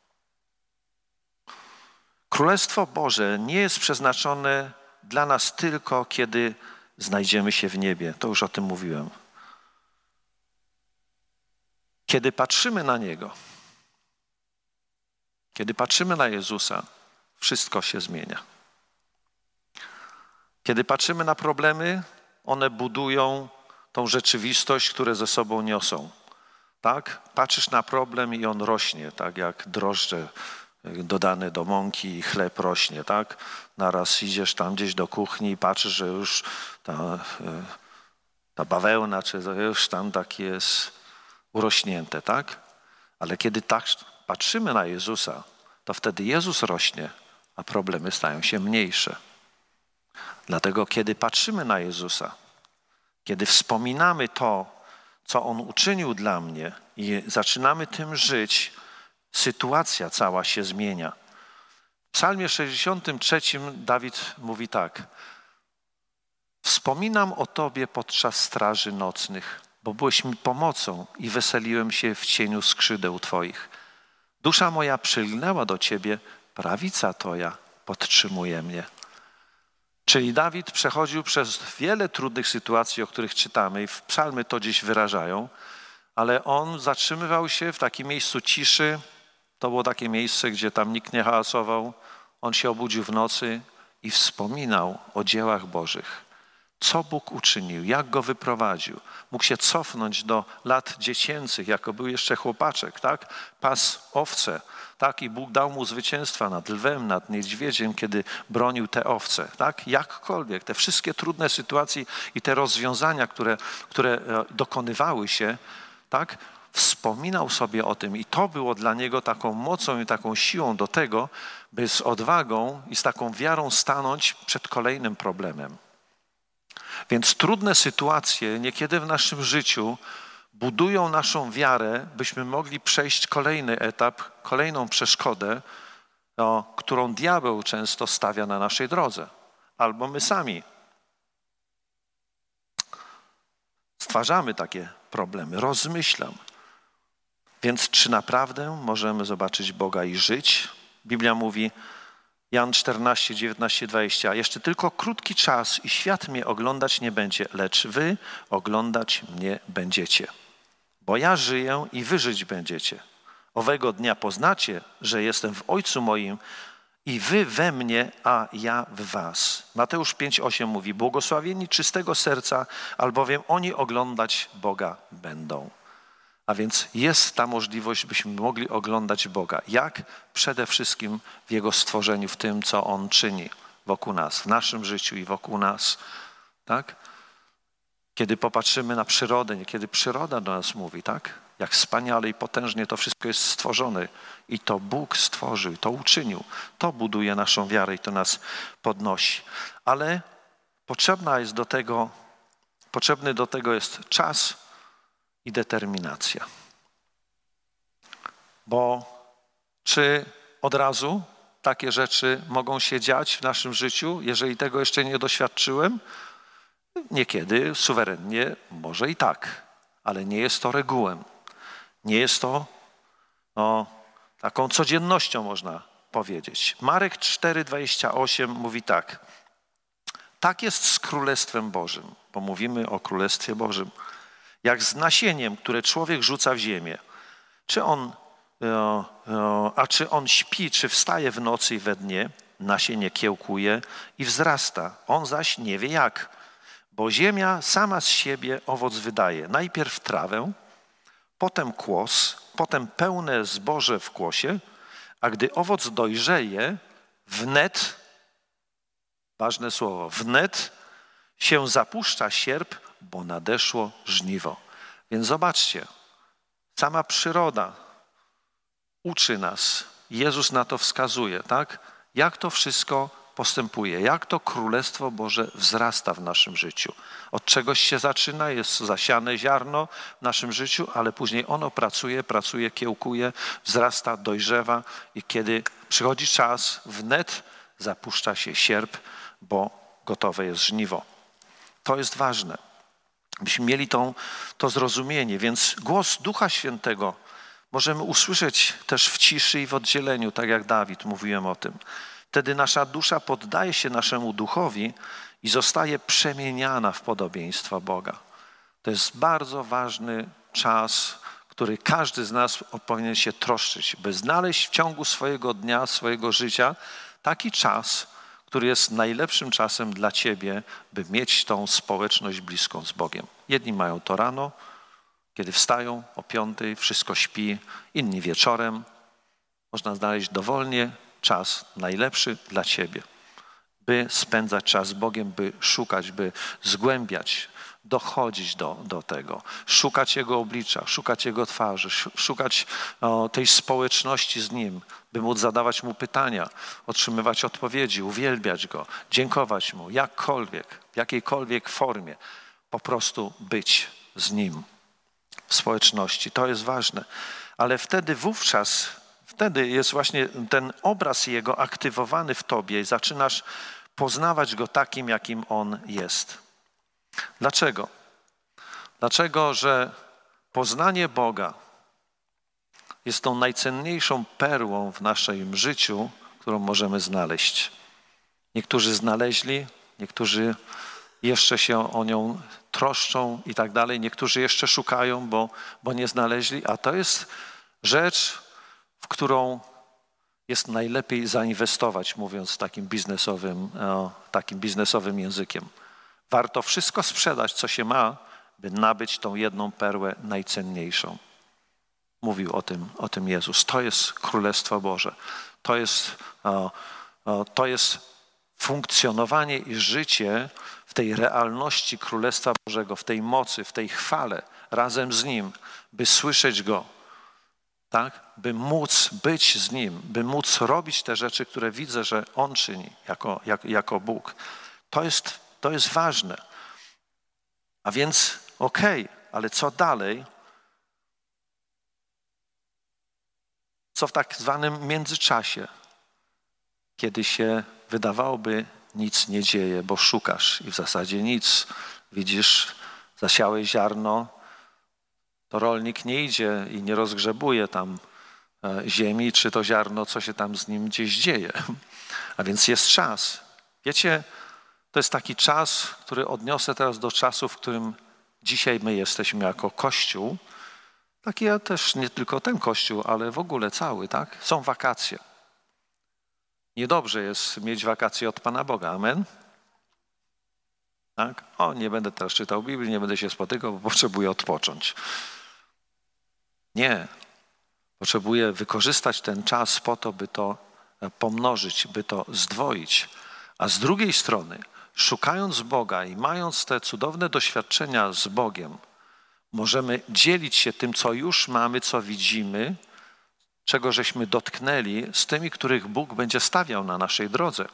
Królestwo Boże nie jest przeznaczone dla nas tylko, kiedy znajdziemy się w niebie. To już o tym mówiłem. Kiedy patrzymy na Niego, kiedy patrzymy na Jezusa, wszystko się zmienia. Kiedy patrzymy na problemy, one budują tą rzeczywistość, które ze sobą niosą. Tak? Patrzysz na problem i on rośnie, tak jak drożdże dodane do mąki i chleb rośnie, tak? Naraz idziesz tam gdzieś do kuchni i patrzysz, że już ta, ta bawełna, czy już tam tak jest urośnięte, tak? Ale kiedy tak patrzymy na Jezusa, to wtedy Jezus rośnie, a problemy stają się mniejsze. Dlatego kiedy patrzymy na Jezusa, kiedy wspominamy to, co On uczynił dla mnie i zaczynamy tym żyć, sytuacja cała się zmienia. W Psalmie sześćdziesiątym trzecim Dawid mówi tak. Wspominam o Tobie podczas straży nocnych, bo byłeś mi pomocą i weseliłem się w cieniu skrzydeł Twoich. Dusza moja przylgnęła do Ciebie, prawica Twoja podtrzymuje mnie. Czyli Dawid przechodził przez wiele trudnych sytuacji, o których czytamy i w psalmy to gdzieś wyrażają, ale on zatrzymywał się w takim miejscu ciszy. To było takie miejsce, gdzie tam nikt nie hałasował. On się obudził w nocy i wspominał o dziełach Bożych. Co Bóg uczynił, jak go wyprowadził. Mógł się cofnąć do lat dziecięcych, jako był jeszcze chłopaczek, tak? Pas owce, tak? I Bóg dał mu zwycięstwa nad lwem, nad niedźwiedziem, kiedy bronił te owce, tak? Jakkolwiek, te wszystkie trudne sytuacje i te rozwiązania, które, które dokonywały się, tak? Wspominał sobie o tym i to było dla niego taką mocą i taką siłą do tego, by z odwagą i z taką wiarą stanąć przed kolejnym problemem. Więc trudne sytuacje niekiedy w naszym życiu budują naszą wiarę, byśmy mogli przejść kolejny etap, kolejną przeszkodę, no, którą diabeł często stawia na naszej drodze. Albo my sami stwarzamy takie problemy. Rozmyślam. Więc czy naprawdę możemy zobaczyć Boga i żyć? Biblia mówi, Jan czternaście, dziewiętnaście, dwadzieścia. Jeszcze tylko krótki czas i świat mnie oglądać nie będzie, lecz wy oglądać mnie będziecie. Bo ja żyję i wy żyć będziecie. Owego dnia poznacie, że jestem w Ojcu moim i wy we mnie, a ja w was. Mateusz pięć osiem mówi, błogosławieni czystego serca, albowiem oni oglądać Boga będą. A więc jest ta możliwość, byśmy mogli oglądać Boga. Jak? Przede wszystkim w Jego stworzeniu, w tym, co On czyni wokół nas, w naszym życiu i wokół nas. Tak? Kiedy popatrzymy na przyrodę, niekiedy przyroda do nas mówi, tak? Jak wspaniale i potężnie to wszystko jest stworzone. I to Bóg stworzył, i to uczynił. To buduje naszą wiarę i to nas podnosi. Ale potrzebna jest do tego, potrzebny do tego jest czas i determinacja. Bo czy od razu takie rzeczy mogą się dziać w naszym życiu, jeżeli tego jeszcze nie doświadczyłem? Niekiedy suwerennie może i tak, ale nie jest to regułem. Nie jest to no, taką codziennością, można powiedzieć. Marek cztery dwadzieścia osiem mówi tak. Tak jest z Królestwem Bożym, bo mówimy o Królestwie Bożym. Jak z nasieniem, które człowiek rzuca w ziemię. Czy on, a czy on śpi, czy wstaje w nocy i we dnie, nasienie kiełkuje i wzrasta. On zaś nie wie jak. Bo ziemia sama z siebie owoc wydaje. Najpierw trawę, potem kłos, potem pełne zboże w kłosie, a gdy owoc dojrzeje, wnet, ważne słowo, wnet się zapuszcza sierp, bo nadeszło żniwo. Więc zobaczcie, sama przyroda uczy nas, Jezus na to wskazuje, tak? Jak to wszystko postępuje, jak to Królestwo Boże wzrasta w naszym życiu. Od czegoś się zaczyna, jest zasiane ziarno w naszym życiu, ale później ono pracuje, pracuje, kiełkuje, wzrasta, dojrzewa i kiedy przychodzi czas, wnet zapuszcza się sierp, bo gotowe jest żniwo. To jest ważne, byśmy mieli tą, to zrozumienie, więc głos Ducha Świętego możemy usłyszeć też w ciszy i w oddzieleniu, tak jak Dawid, mówiłem o tym. Wtedy nasza dusza poddaje się naszemu duchowi i zostaje przemieniana w podobieństwo Boga. To jest bardzo ważny czas, który każdy z nas powinien się troszczyć, by znaleźć w ciągu swojego dnia, swojego życia taki czas, który jest najlepszym czasem dla ciebie, by mieć tą społeczność bliską z Bogiem. Jedni mają to rano, kiedy wstają o piątej, wszystko śpi, inni wieczorem. Można znaleźć dowolnie czas najlepszy dla ciebie, by spędzać czas z Bogiem, by szukać, by zgłębiać, dochodzić do, do tego, szukać Jego oblicza, szukać Jego twarzy, szukać o, tej społeczności z Nim, by móc zadawać Mu pytania, otrzymywać odpowiedzi, uwielbiać Go, dziękować Mu, jakkolwiek, w jakiejkolwiek formie, po prostu być z Nim w społeczności. To jest ważne. Ale wtedy wówczas, wtedy jest właśnie ten obraz Jego aktywowany w tobie i zaczynasz poznawać Go takim, jakim On jest. Dlaczego? Dlaczego, że poznanie Boga jest tą najcenniejszą perłą w naszym życiu, którą możemy znaleźć. Niektórzy znaleźli, niektórzy jeszcze się o nią troszczą i tak dalej, niektórzy jeszcze szukają, bo, bo nie znaleźli, a to jest rzecz, w którą jest najlepiej zainwestować, mówiąc takim biznesowym, takim biznesowym językiem. Warto wszystko sprzedać, co się ma, by nabyć tą jedną perłę najcenniejszą. Mówił o tym, o tym Jezus. To jest Królestwo Boże. To jest, to jest funkcjonowanie i życie w tej realności Królestwa Bożego, w tej mocy, w tej chwale razem z Nim, by słyszeć Go, tak? By móc być z Nim, by móc robić te rzeczy, które widzę, że On czyni jako, jak, jako Bóg. To jest, to jest ważne. A więc okej, okay, ale co dalej? Co w tak zwanym międzyczasie, kiedy się wydawałoby nic nie dzieje, bo szukasz i w zasadzie nic. Widzisz, zasiałeś ziarno, to rolnik nie idzie i nie rozgrzebuje tam ziemi, czy to ziarno, co się tam z nim gdzieś dzieje. A więc jest czas. Wiecie, to jest taki czas, który odniosę teraz do czasu, w którym dzisiaj my jesteśmy jako Kościół. Taki ja też, nie tylko ten Kościół, ale w ogóle cały, tak? Są wakacje. Niedobrze jest mieć wakacje od Pana Boga. Amen? Tak? O, nie będę teraz czytał Biblii, nie będę się spotykał, bo potrzebuję odpocząć. Nie. Potrzebuję wykorzystać ten czas po to, by to pomnożyć, by to zdwoić. A z drugiej strony, szukając Boga i mając te cudowne doświadczenia z Bogiem, możemy dzielić się tym, co już mamy, co widzimy, czego żeśmy dotknęli, z tymi, których Bóg będzie stawiał na naszej drodze.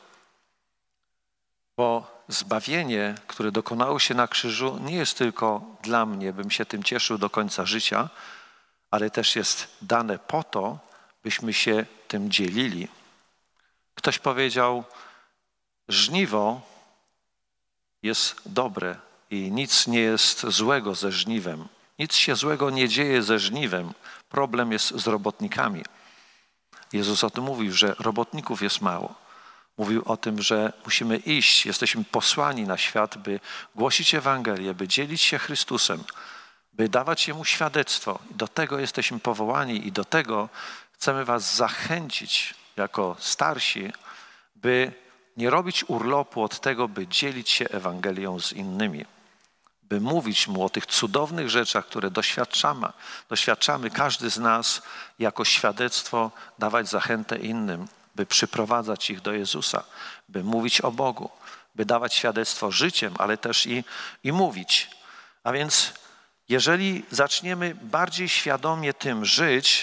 Bo zbawienie, które dokonało się na krzyżu, nie jest tylko dla mnie, bym się tym cieszył do końca życia, ale też jest dane po to, byśmy się tym dzielili. Ktoś powiedział, żniwo jest dobre i nic nie jest złego ze żniwem. Nic się złego nie dzieje ze żniwem. Problem jest z robotnikami. Jezus o tym mówił, że robotników jest mało. Mówił o tym, że musimy iść, jesteśmy posłani na świat, by głosić Ewangelię, by dzielić się Chrystusem, by dawać Jemu świadectwo. Do tego jesteśmy powołani i do tego chcemy was zachęcić jako starsi, by nie robić urlopu od tego, by dzielić się Ewangelią z innymi, by mówić Mu o tych cudownych rzeczach, które doświadczamy, doświadczamy każdy z nas jako świadectwo, dawać zachętę innym, by przyprowadzać ich do Jezusa, by mówić o Bogu, by dawać świadectwo życiem, ale też i, i mówić. A więc jeżeli zaczniemy bardziej świadomie tym żyć,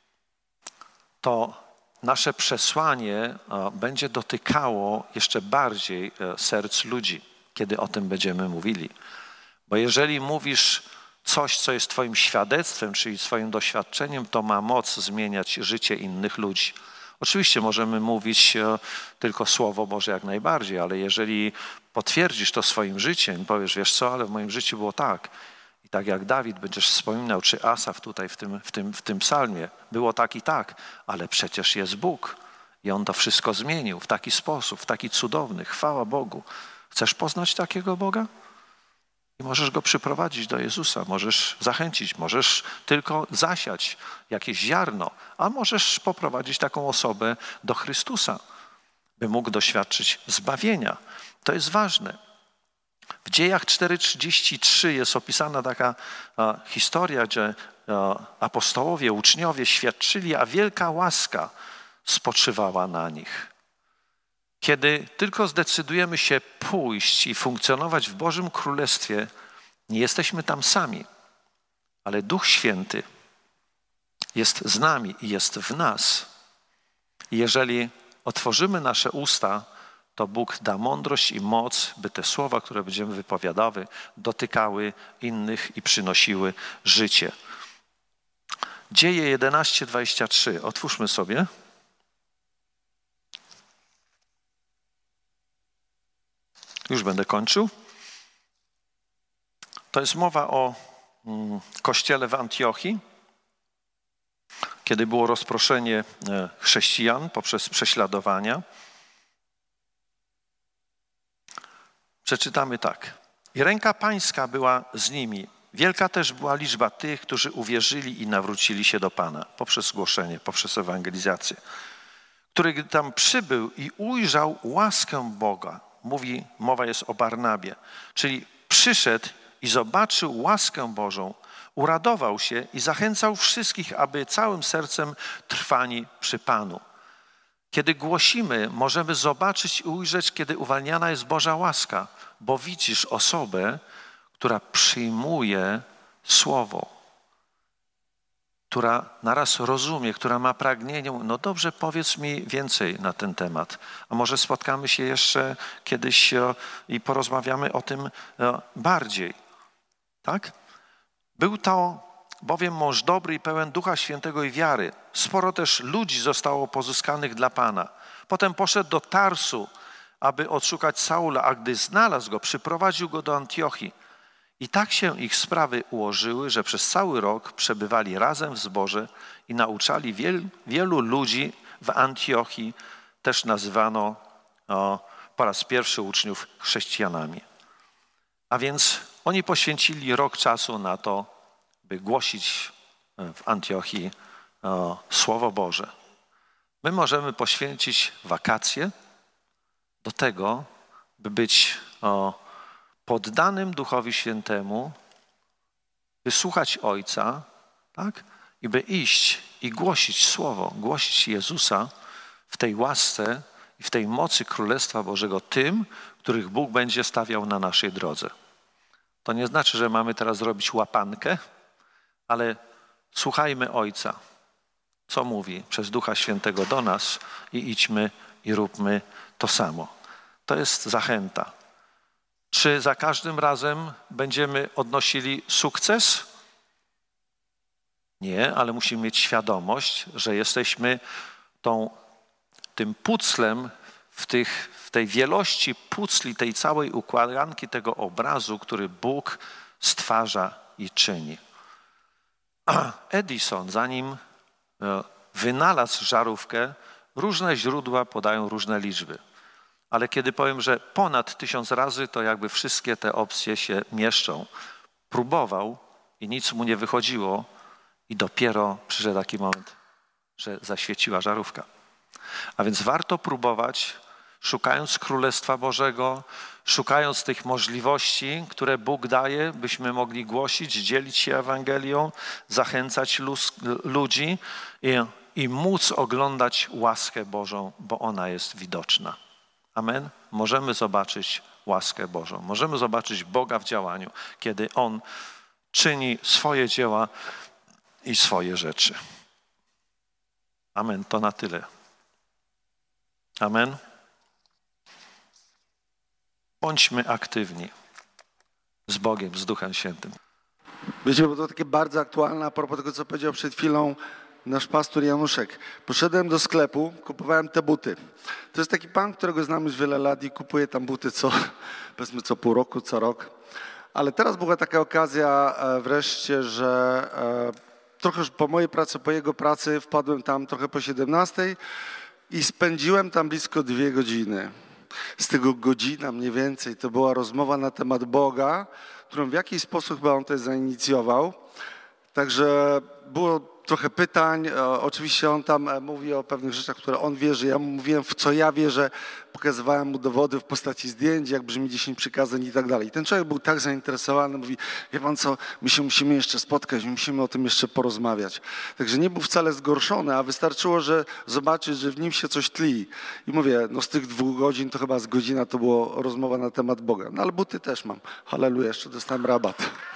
to nasze przesłanie będzie dotykało jeszcze bardziej serc ludzi, kiedy o tym będziemy mówili. Bo jeżeli mówisz coś, co jest twoim świadectwem, czyli swoim doświadczeniem, to ma moc zmieniać życie innych ludzi. Oczywiście możemy mówić tylko Słowo Boże jak najbardziej, ale jeżeli potwierdzisz to swoim życiem, powiesz, wiesz co, ale w moim życiu było tak. I tak jak Dawid będziesz wspominał, czy Asaf tutaj w tym, w tym, w tym psalmie, było tak i tak, ale przecież jest Bóg. I On to wszystko zmienił w taki sposób, w taki cudowny. Chwała Bogu. Chcesz poznać takiego Boga? I możesz Go przyprowadzić do Jezusa, możesz zachęcić, możesz tylko zasiać jakieś ziarno, a możesz poprowadzić taką osobę do Chrystusa, by mógł doświadczyć zbawienia. To jest ważne. W Dziejach cztery trzydzieści trzy jest opisana taka a, historia, gdzie a, apostołowie, uczniowie świadczyli, a wielka łaska spoczywała na nich. Kiedy tylko zdecydujemy się pójść i funkcjonować w Bożym Królestwie, nie jesteśmy tam sami, ale Duch Święty jest z nami i jest w nas. I jeżeli otworzymy nasze usta, to Bóg da mądrość i moc, by te słowa, które będziemy wypowiadały, dotykały innych i przynosiły życie. Dzieje jedenaście dwadzieścia trzy. Otwórzmy sobie. Już będę kończył. To jest mowa o mm, kościele w Antiochii, kiedy było rozproszenie chrześcijan poprzez prześladowania. Przeczytamy tak. I ręka Pańska była z nimi. Wielka też była liczba tych, którzy uwierzyli i nawrócili się do Pana poprzez głoszenie, poprzez ewangelizację. Który gdy tam przybył i ujrzał łaskę Boga, mówi, mowa jest o Barnabie, czyli przyszedł i zobaczył łaskę Bożą, uradował się i zachęcał wszystkich, aby całym sercem trwali przy Panu. Kiedy głosimy, możemy zobaczyć i ujrzeć, kiedy uwalniana jest Boża łaska, bo widzisz osobę, która przyjmuje Słowo, która naraz rozumie, która ma pragnienie. No dobrze, powiedz mi więcej na ten temat. A może spotkamy się jeszcze kiedyś i porozmawiamy o tym bardziej. Tak? Był to bowiem mąż dobry i pełen Ducha Świętego i wiary. Sporo też ludzi zostało pozyskanych dla Pana. Potem poszedł do Tarsu, aby odszukać Saula, a gdy znalazł go, przyprowadził go do Antiochii. I tak się ich sprawy ułożyły, że przez cały rok przebywali razem w zborze i nauczali wiel, wielu ludzi w Antiochii. Też nazywano o, po raz pierwszy uczniów chrześcijanami. A więc oni poświęcili rok czasu na to, by głosić w Antiochii o, Słowo Boże. My możemy poświęcić wakacje do tego, by być o, poddanym Duchowi Świętemu, by słuchać Ojca, tak? I by iść i głosić Słowo, głosić Jezusa w tej łasce i w tej mocy Królestwa Bożego tym, których Bóg będzie stawiał na naszej drodze. To nie znaczy, że mamy teraz zrobić łapankę, ale słuchajmy Ojca, co mówi przez Ducha Świętego do nas i idźmy i róbmy to samo. To jest zachęta. Czy za każdym razem będziemy odnosili sukces? Nie, ale musimy mieć świadomość, że jesteśmy tą, tym puclem w, tych, w tej wielości pucli, tej całej układanki tego obrazu, który Bóg stwarza i czyni. Edison, zanim wynalazł żarówkę, różne źródła podają różne liczby. Ale kiedy powiem, że ponad tysiąc razy, to jakby wszystkie te opcje się mieszczą. Próbował i nic mu nie wychodziło i dopiero przyszedł taki moment, że zaświeciła żarówka. A więc warto próbować, szukając Królestwa Bożego, szukając tych możliwości, które Bóg daje, byśmy mogli głosić, dzielić się Ewangelią, zachęcać luz, ludzi i, i móc oglądać łaskę Bożą, bo ona jest widoczna. Amen? Możemy zobaczyć łaskę Bożą. Możemy zobaczyć Boga w działaniu, kiedy On czyni swoje dzieła i swoje rzeczy. Amen. To na tyle. Amen. Bądźmy aktywni z Bogiem, z Duchem Świętym. Wiecie, bo to takie bardzo aktualne a propos tego, co powiedział przed chwilą nasz pastor Januszek. Poszedłem do sklepu, kupowałem te buty. To jest taki pan, którego znam już wiele lat i kupuje tam buty co, powiedzmy co pół roku, co rok. Ale teraz była taka okazja wreszcie, że trochę już po mojej pracy, po jego pracy wpadłem tam trochę po siedemnastej i spędziłem tam blisko dwie godziny. Z tego godzina mniej więcej to była rozmowa na temat Boga, którą w jakiś sposób chyba on też zainicjował. Także było trochę pytań. Oczywiście on tam mówi o pewnych rzeczach, które on wierzy. Ja mu mówiłem, w co ja wierzę. Pokazywałem mu dowody w postaci zdjęć, jak brzmi dziesięć przykazań i tak dalej. I ten człowiek był tak zainteresowany, mówi, wie pan co, my się musimy jeszcze spotkać, musimy o tym jeszcze porozmawiać. Także nie był wcale zgorszony, a wystarczyło, że zobaczyć, że w nim się coś tli. I mówię, no z tych dwóch godzin to chyba z godzina to było rozmowa na temat Boga. No ale buty też mam. Halleluja, jeszcze dostałem rabat.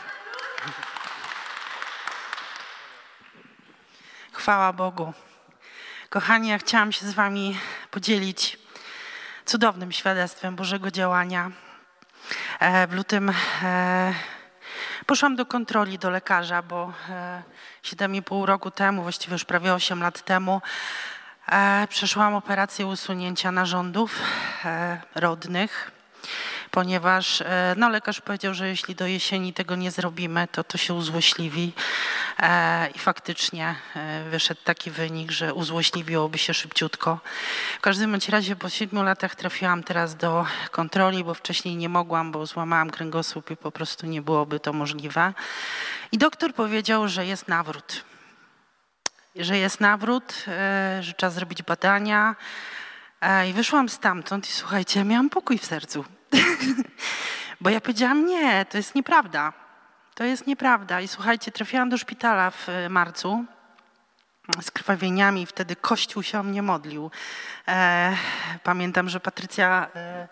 Chwała Bogu. Kochani, ja chciałam się z wami podzielić cudownym świadectwem Bożego działania. W lutym poszłam do kontroli do lekarza, bo siedem i pół roku temu, właściwie już prawie osiem lat temu, przeszłam operację usunięcia narządów rodnych, ponieważ no, lekarz powiedział, że jeśli do jesieni tego nie zrobimy, to to się uzłośliwi. E, I faktycznie e, wyszedł taki wynik, że uzłośliwiłoby się szybciutko. W każdym bądź razie po siedmiu latach trafiłam teraz do kontroli, bo wcześniej nie mogłam, bo złamałam kręgosłup i po prostu nie byłoby to możliwe. I doktor powiedział, że jest nawrót. Że jest nawrót, e, że trzeba zrobić badania. E, I wyszłam stamtąd i słuchajcie, miałam pokój w sercu. Bo ja powiedziałam, nie, to jest nieprawda. To jest nieprawda. I słuchajcie, trafiłam do szpitala w marcu z krwawieniami. Wtedy Kościół się o mnie modlił. E, pamiętam, że Patrycja... E,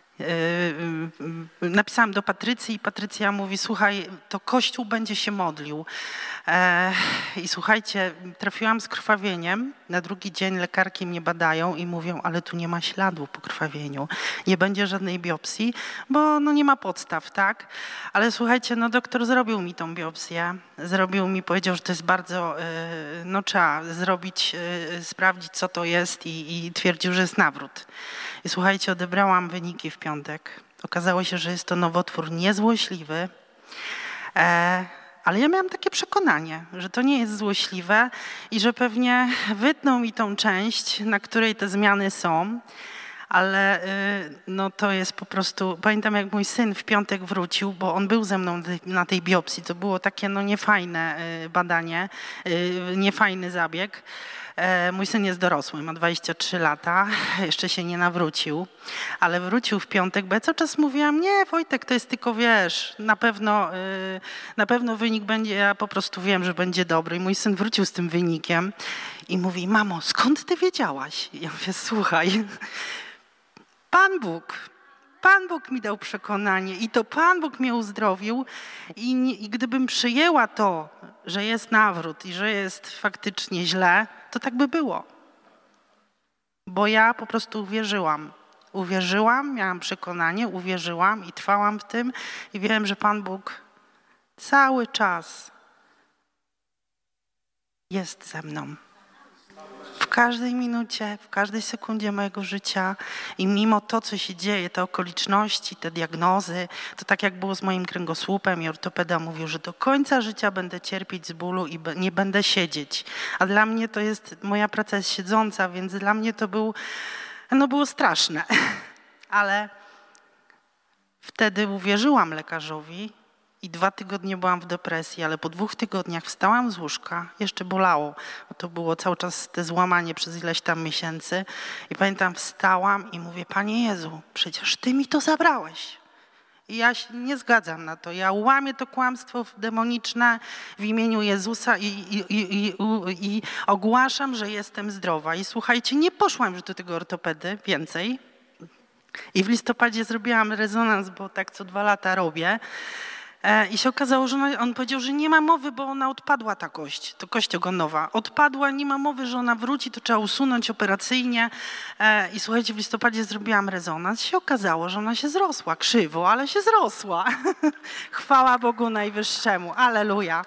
napisałam do Patrycji i Patrycja mówi, słuchaj, to Kościół będzie się modlił. I słuchajcie, trafiłam z krwawieniem, na drugi dzień lekarki mnie badają i mówią, ale tu nie ma śladu po krwawieniu, nie będzie żadnej biopsji, bo no nie ma podstaw, tak? Ale słuchajcie, no doktor zrobił mi tą biopsję, zrobił mi, powiedział, że to jest bardzo, no trzeba zrobić, sprawdzić co to jest i, i twierdził, że jest nawrót. I słuchajcie, odebrałam wyniki w piątek. Okazało się, że jest to nowotwór niezłośliwy, e, ale ja miałam takie przekonanie, że to nie jest złośliwe i że pewnie wytną mi tą część, na której te zmiany są, ale y, no to jest po prostu, pamiętam jak mój syn w piątek wrócił, bo on był ze mną na tej biopsji, to było takie no niefajne y, badanie, y, niefajny zabieg. E, mój syn jest dorosły, ma dwadzieścia trzy lata, jeszcze się nie nawrócił, ale wrócił w piątek, bo ja cały czas mówiłam, nie Wojtek, to jest tylko, wiesz, na pewno, y, na pewno wynik będzie, ja po prostu wiem, że będzie dobry. I mój syn wrócił z tym wynikiem i mówi, mamo, skąd ty wiedziałaś? I ja mówię, słuchaj, Pan Bóg, Pan Bóg mi dał przekonanie i to Pan Bóg mnie uzdrowił i, nie, i gdybym przyjęła to, że jest nawrót i że jest faktycznie źle, to tak by było. Bo ja po prostu uwierzyłam. Uwierzyłam, miałam przekonanie, uwierzyłam i trwałam w tym i wiem, że Pan Bóg cały czas jest ze mną. W każdej minucie, w każdej sekundzie mojego życia i mimo to, co się dzieje, te okoliczności, te diagnozy, to tak jak było z moim kręgosłupem i ortopeda mówił, że do końca życia będę cierpieć z bólu i nie będę siedzieć. A dla mnie to jest, moja praca jest siedząca, więc dla mnie to był, no było straszne. Ale wtedy uwierzyłam lekarzowi i dwa tygodnie byłam w depresji, ale po dwóch tygodniach wstałam z łóżka, jeszcze bolało, bo to było cały czas te złamanie przez ileś tam miesięcy i pamiętam, wstałam i mówię, Panie Jezu, przecież Ty mi to zabrałeś. I ja się nie zgadzam na to, ja łamię to kłamstwo demoniczne w imieniu Jezusa i, i, i, i, i ogłaszam, że jestem zdrowa. I słuchajcie, nie poszłam już do tego ortopedy więcej i w listopadzie zrobiłam rezonans, bo tak co dwa lata robię. I się okazało, że ona, on powiedział, że nie ma mowy, bo ona odpadła ta kość, to kość ogonowa. Odpadła, nie ma mowy, że ona wróci, to trzeba usunąć operacyjnie. I słuchajcie, w listopadzie zrobiłam rezonans. Się okazało, że ona się zrosła, krzywo, ale się zrosła. Chwała Bogu Najwyższemu. Alleluja.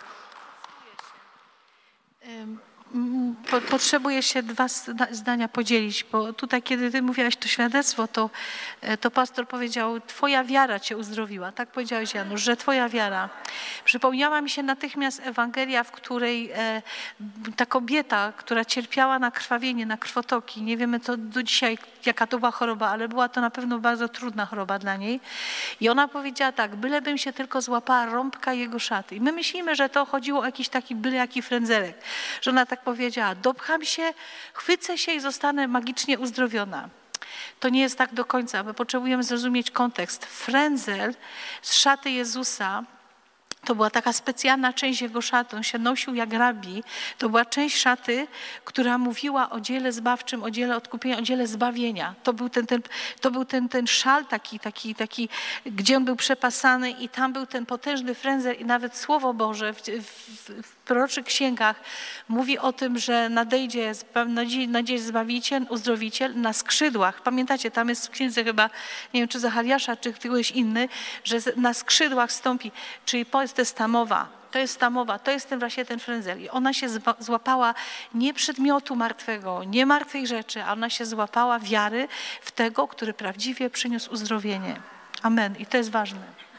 Po, potrzebuję się dwa zdania podzielić, bo tutaj, kiedy ty mówiłaś to świadectwo, to, to pastor powiedział, twoja wiara cię uzdrowiła. Tak powiedziałeś, Janusz, że twoja wiara. Przypomniała mi się natychmiast Ewangelia, w której e, ta kobieta, która cierpiała na krwawienie, na krwotoki, nie wiemy to do dzisiaj, jaka to była choroba, ale była to na pewno bardzo trudna choroba dla niej. I ona powiedziała tak, bylebym się tylko złapała rąbka jego szaty. I my myślimy, że to chodziło o jakiś taki byle jaki frędzelek, że ona tak powiedziała, dopcham się, chwycę się i zostanę magicznie uzdrowiona. To nie jest tak do końca, bo potrzebujemy zrozumieć kontekst. Frędzel z szaty Jezusa to była taka specjalna część jego szaty, on się nosił jak rabi. To była część szaty, która mówiła o dziele zbawczym, o dziele odkupienia, o dziele zbawienia. To był ten, ten, to był ten, ten szal taki, taki, taki, gdzie on był przepasany i tam był ten potężny frędzel i nawet Słowo Boże w, w, w proroczych księgach mówi o tym, że nadejdzie, nadejdzie Zbawiciel, Uzdrowiciel na skrzydłach. Pamiętacie, tam jest w księdze chyba, nie wiem czy Zachariasza, czy któryś inny, że na skrzydłach stąpi, czyli to jest ta mowa. To jest ta mowa, to jest ten właśnie ten frędzel. I ona się złapała nie przedmiotu martwego, nie martwej rzeczy, a ona się złapała wiary w tego, który prawdziwie przyniósł uzdrowienie. Amen. I to jest ważne.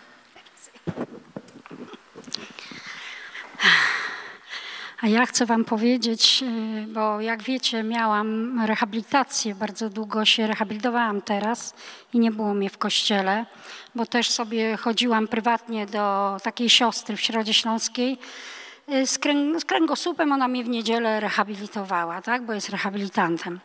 A ja chcę wam powiedzieć, bo jak wiecie, miałam rehabilitację, bardzo długo się rehabilitowałam teraz i nie było mnie w kościele, bo też sobie chodziłam prywatnie do takiej siostry w Środzie Śląskiej. Z, kręg- z kręgosłupem ona mnie w niedzielę rehabilitowała, tak, bo jest rehabilitantem.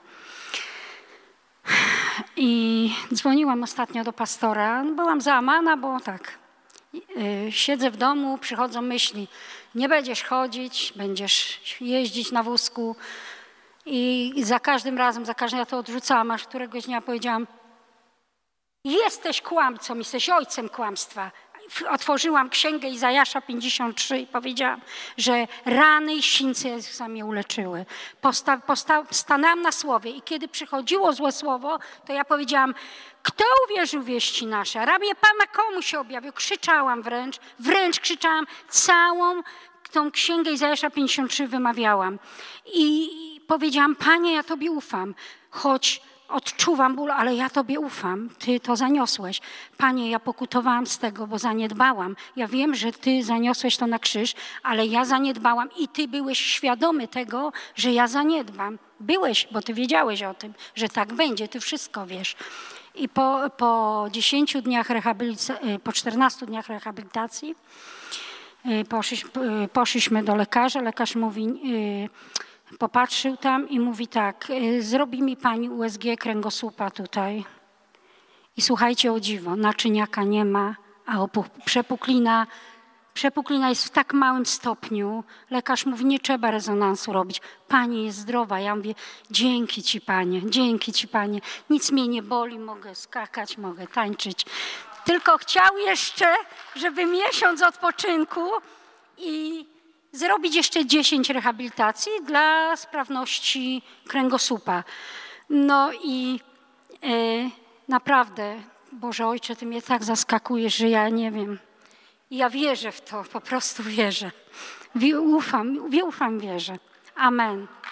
I dzwoniłam ostatnio do pastora, byłam załamana, bo tak, yy, siedzę w domu, przychodzą myśli, nie będziesz chodzić, będziesz jeździć na wózku i, i za każdym razem, za każdym ja to odrzucałam, aż któregoś dnia powiedziałam, jesteś kłamcą, jesteś ojcem kłamstwa. Otworzyłam księgę Izajasza pięćdziesiąt trzy i powiedziałam, że rany i sińce Jezusa mnie uleczyły. Posta, posta, stanęłam na słowie i kiedy przychodziło złe słowo, to ja powiedziałam, kto uwierzył wieści nasze? Ramię Pana komu się objawił? Krzyczałam wręcz, wręcz krzyczałam, całą tą księgę Izajasza pięćdziesiąt trzy wymawiałam. I powiedziałam, Panie, ja Tobie ufam, choć odczuwam ból, ale ja Tobie ufam. Ty to zaniosłeś. Panie, ja pokutowałam z tego, bo zaniedbałam. Ja wiem, że Ty zaniosłeś to na krzyż, ale ja zaniedbałam i Ty byłeś świadomy tego, że ja zaniedbam. Byłeś, bo ty wiedziałeś o tym, że tak będzie, ty wszystko wiesz. I po, po dziesięciu dniach rehabilitacji, po czternastu dniach rehabilitacji poszliśmy, poszliśmy do lekarza. Lekarz mówi, popatrzył tam i mówi tak, zrobi mi pani U S G kręgosłupa tutaj. I słuchajcie, o dziwo, naczyniaka nie ma, a opu- przepuklina, przepuklina jest w tak małym stopniu. Lekarz mówi, nie trzeba rezonansu robić. Pani jest zdrowa. Ja mówię, dzięki ci, panie, dzięki ci, panie. Nic mnie nie boli, mogę skakać, mogę tańczyć. Tylko chciał jeszcze, żeby miesiąc odpoczynku i zrobić jeszcze dziesięć rehabilitacji dla sprawności kręgosłupa. No i e, naprawdę, Boże Ojcze, Ty mnie tak zaskakujesz, że ja nie wiem. Ja wierzę w to, po prostu wierzę. Ufam, ufam, wierzę. Amen.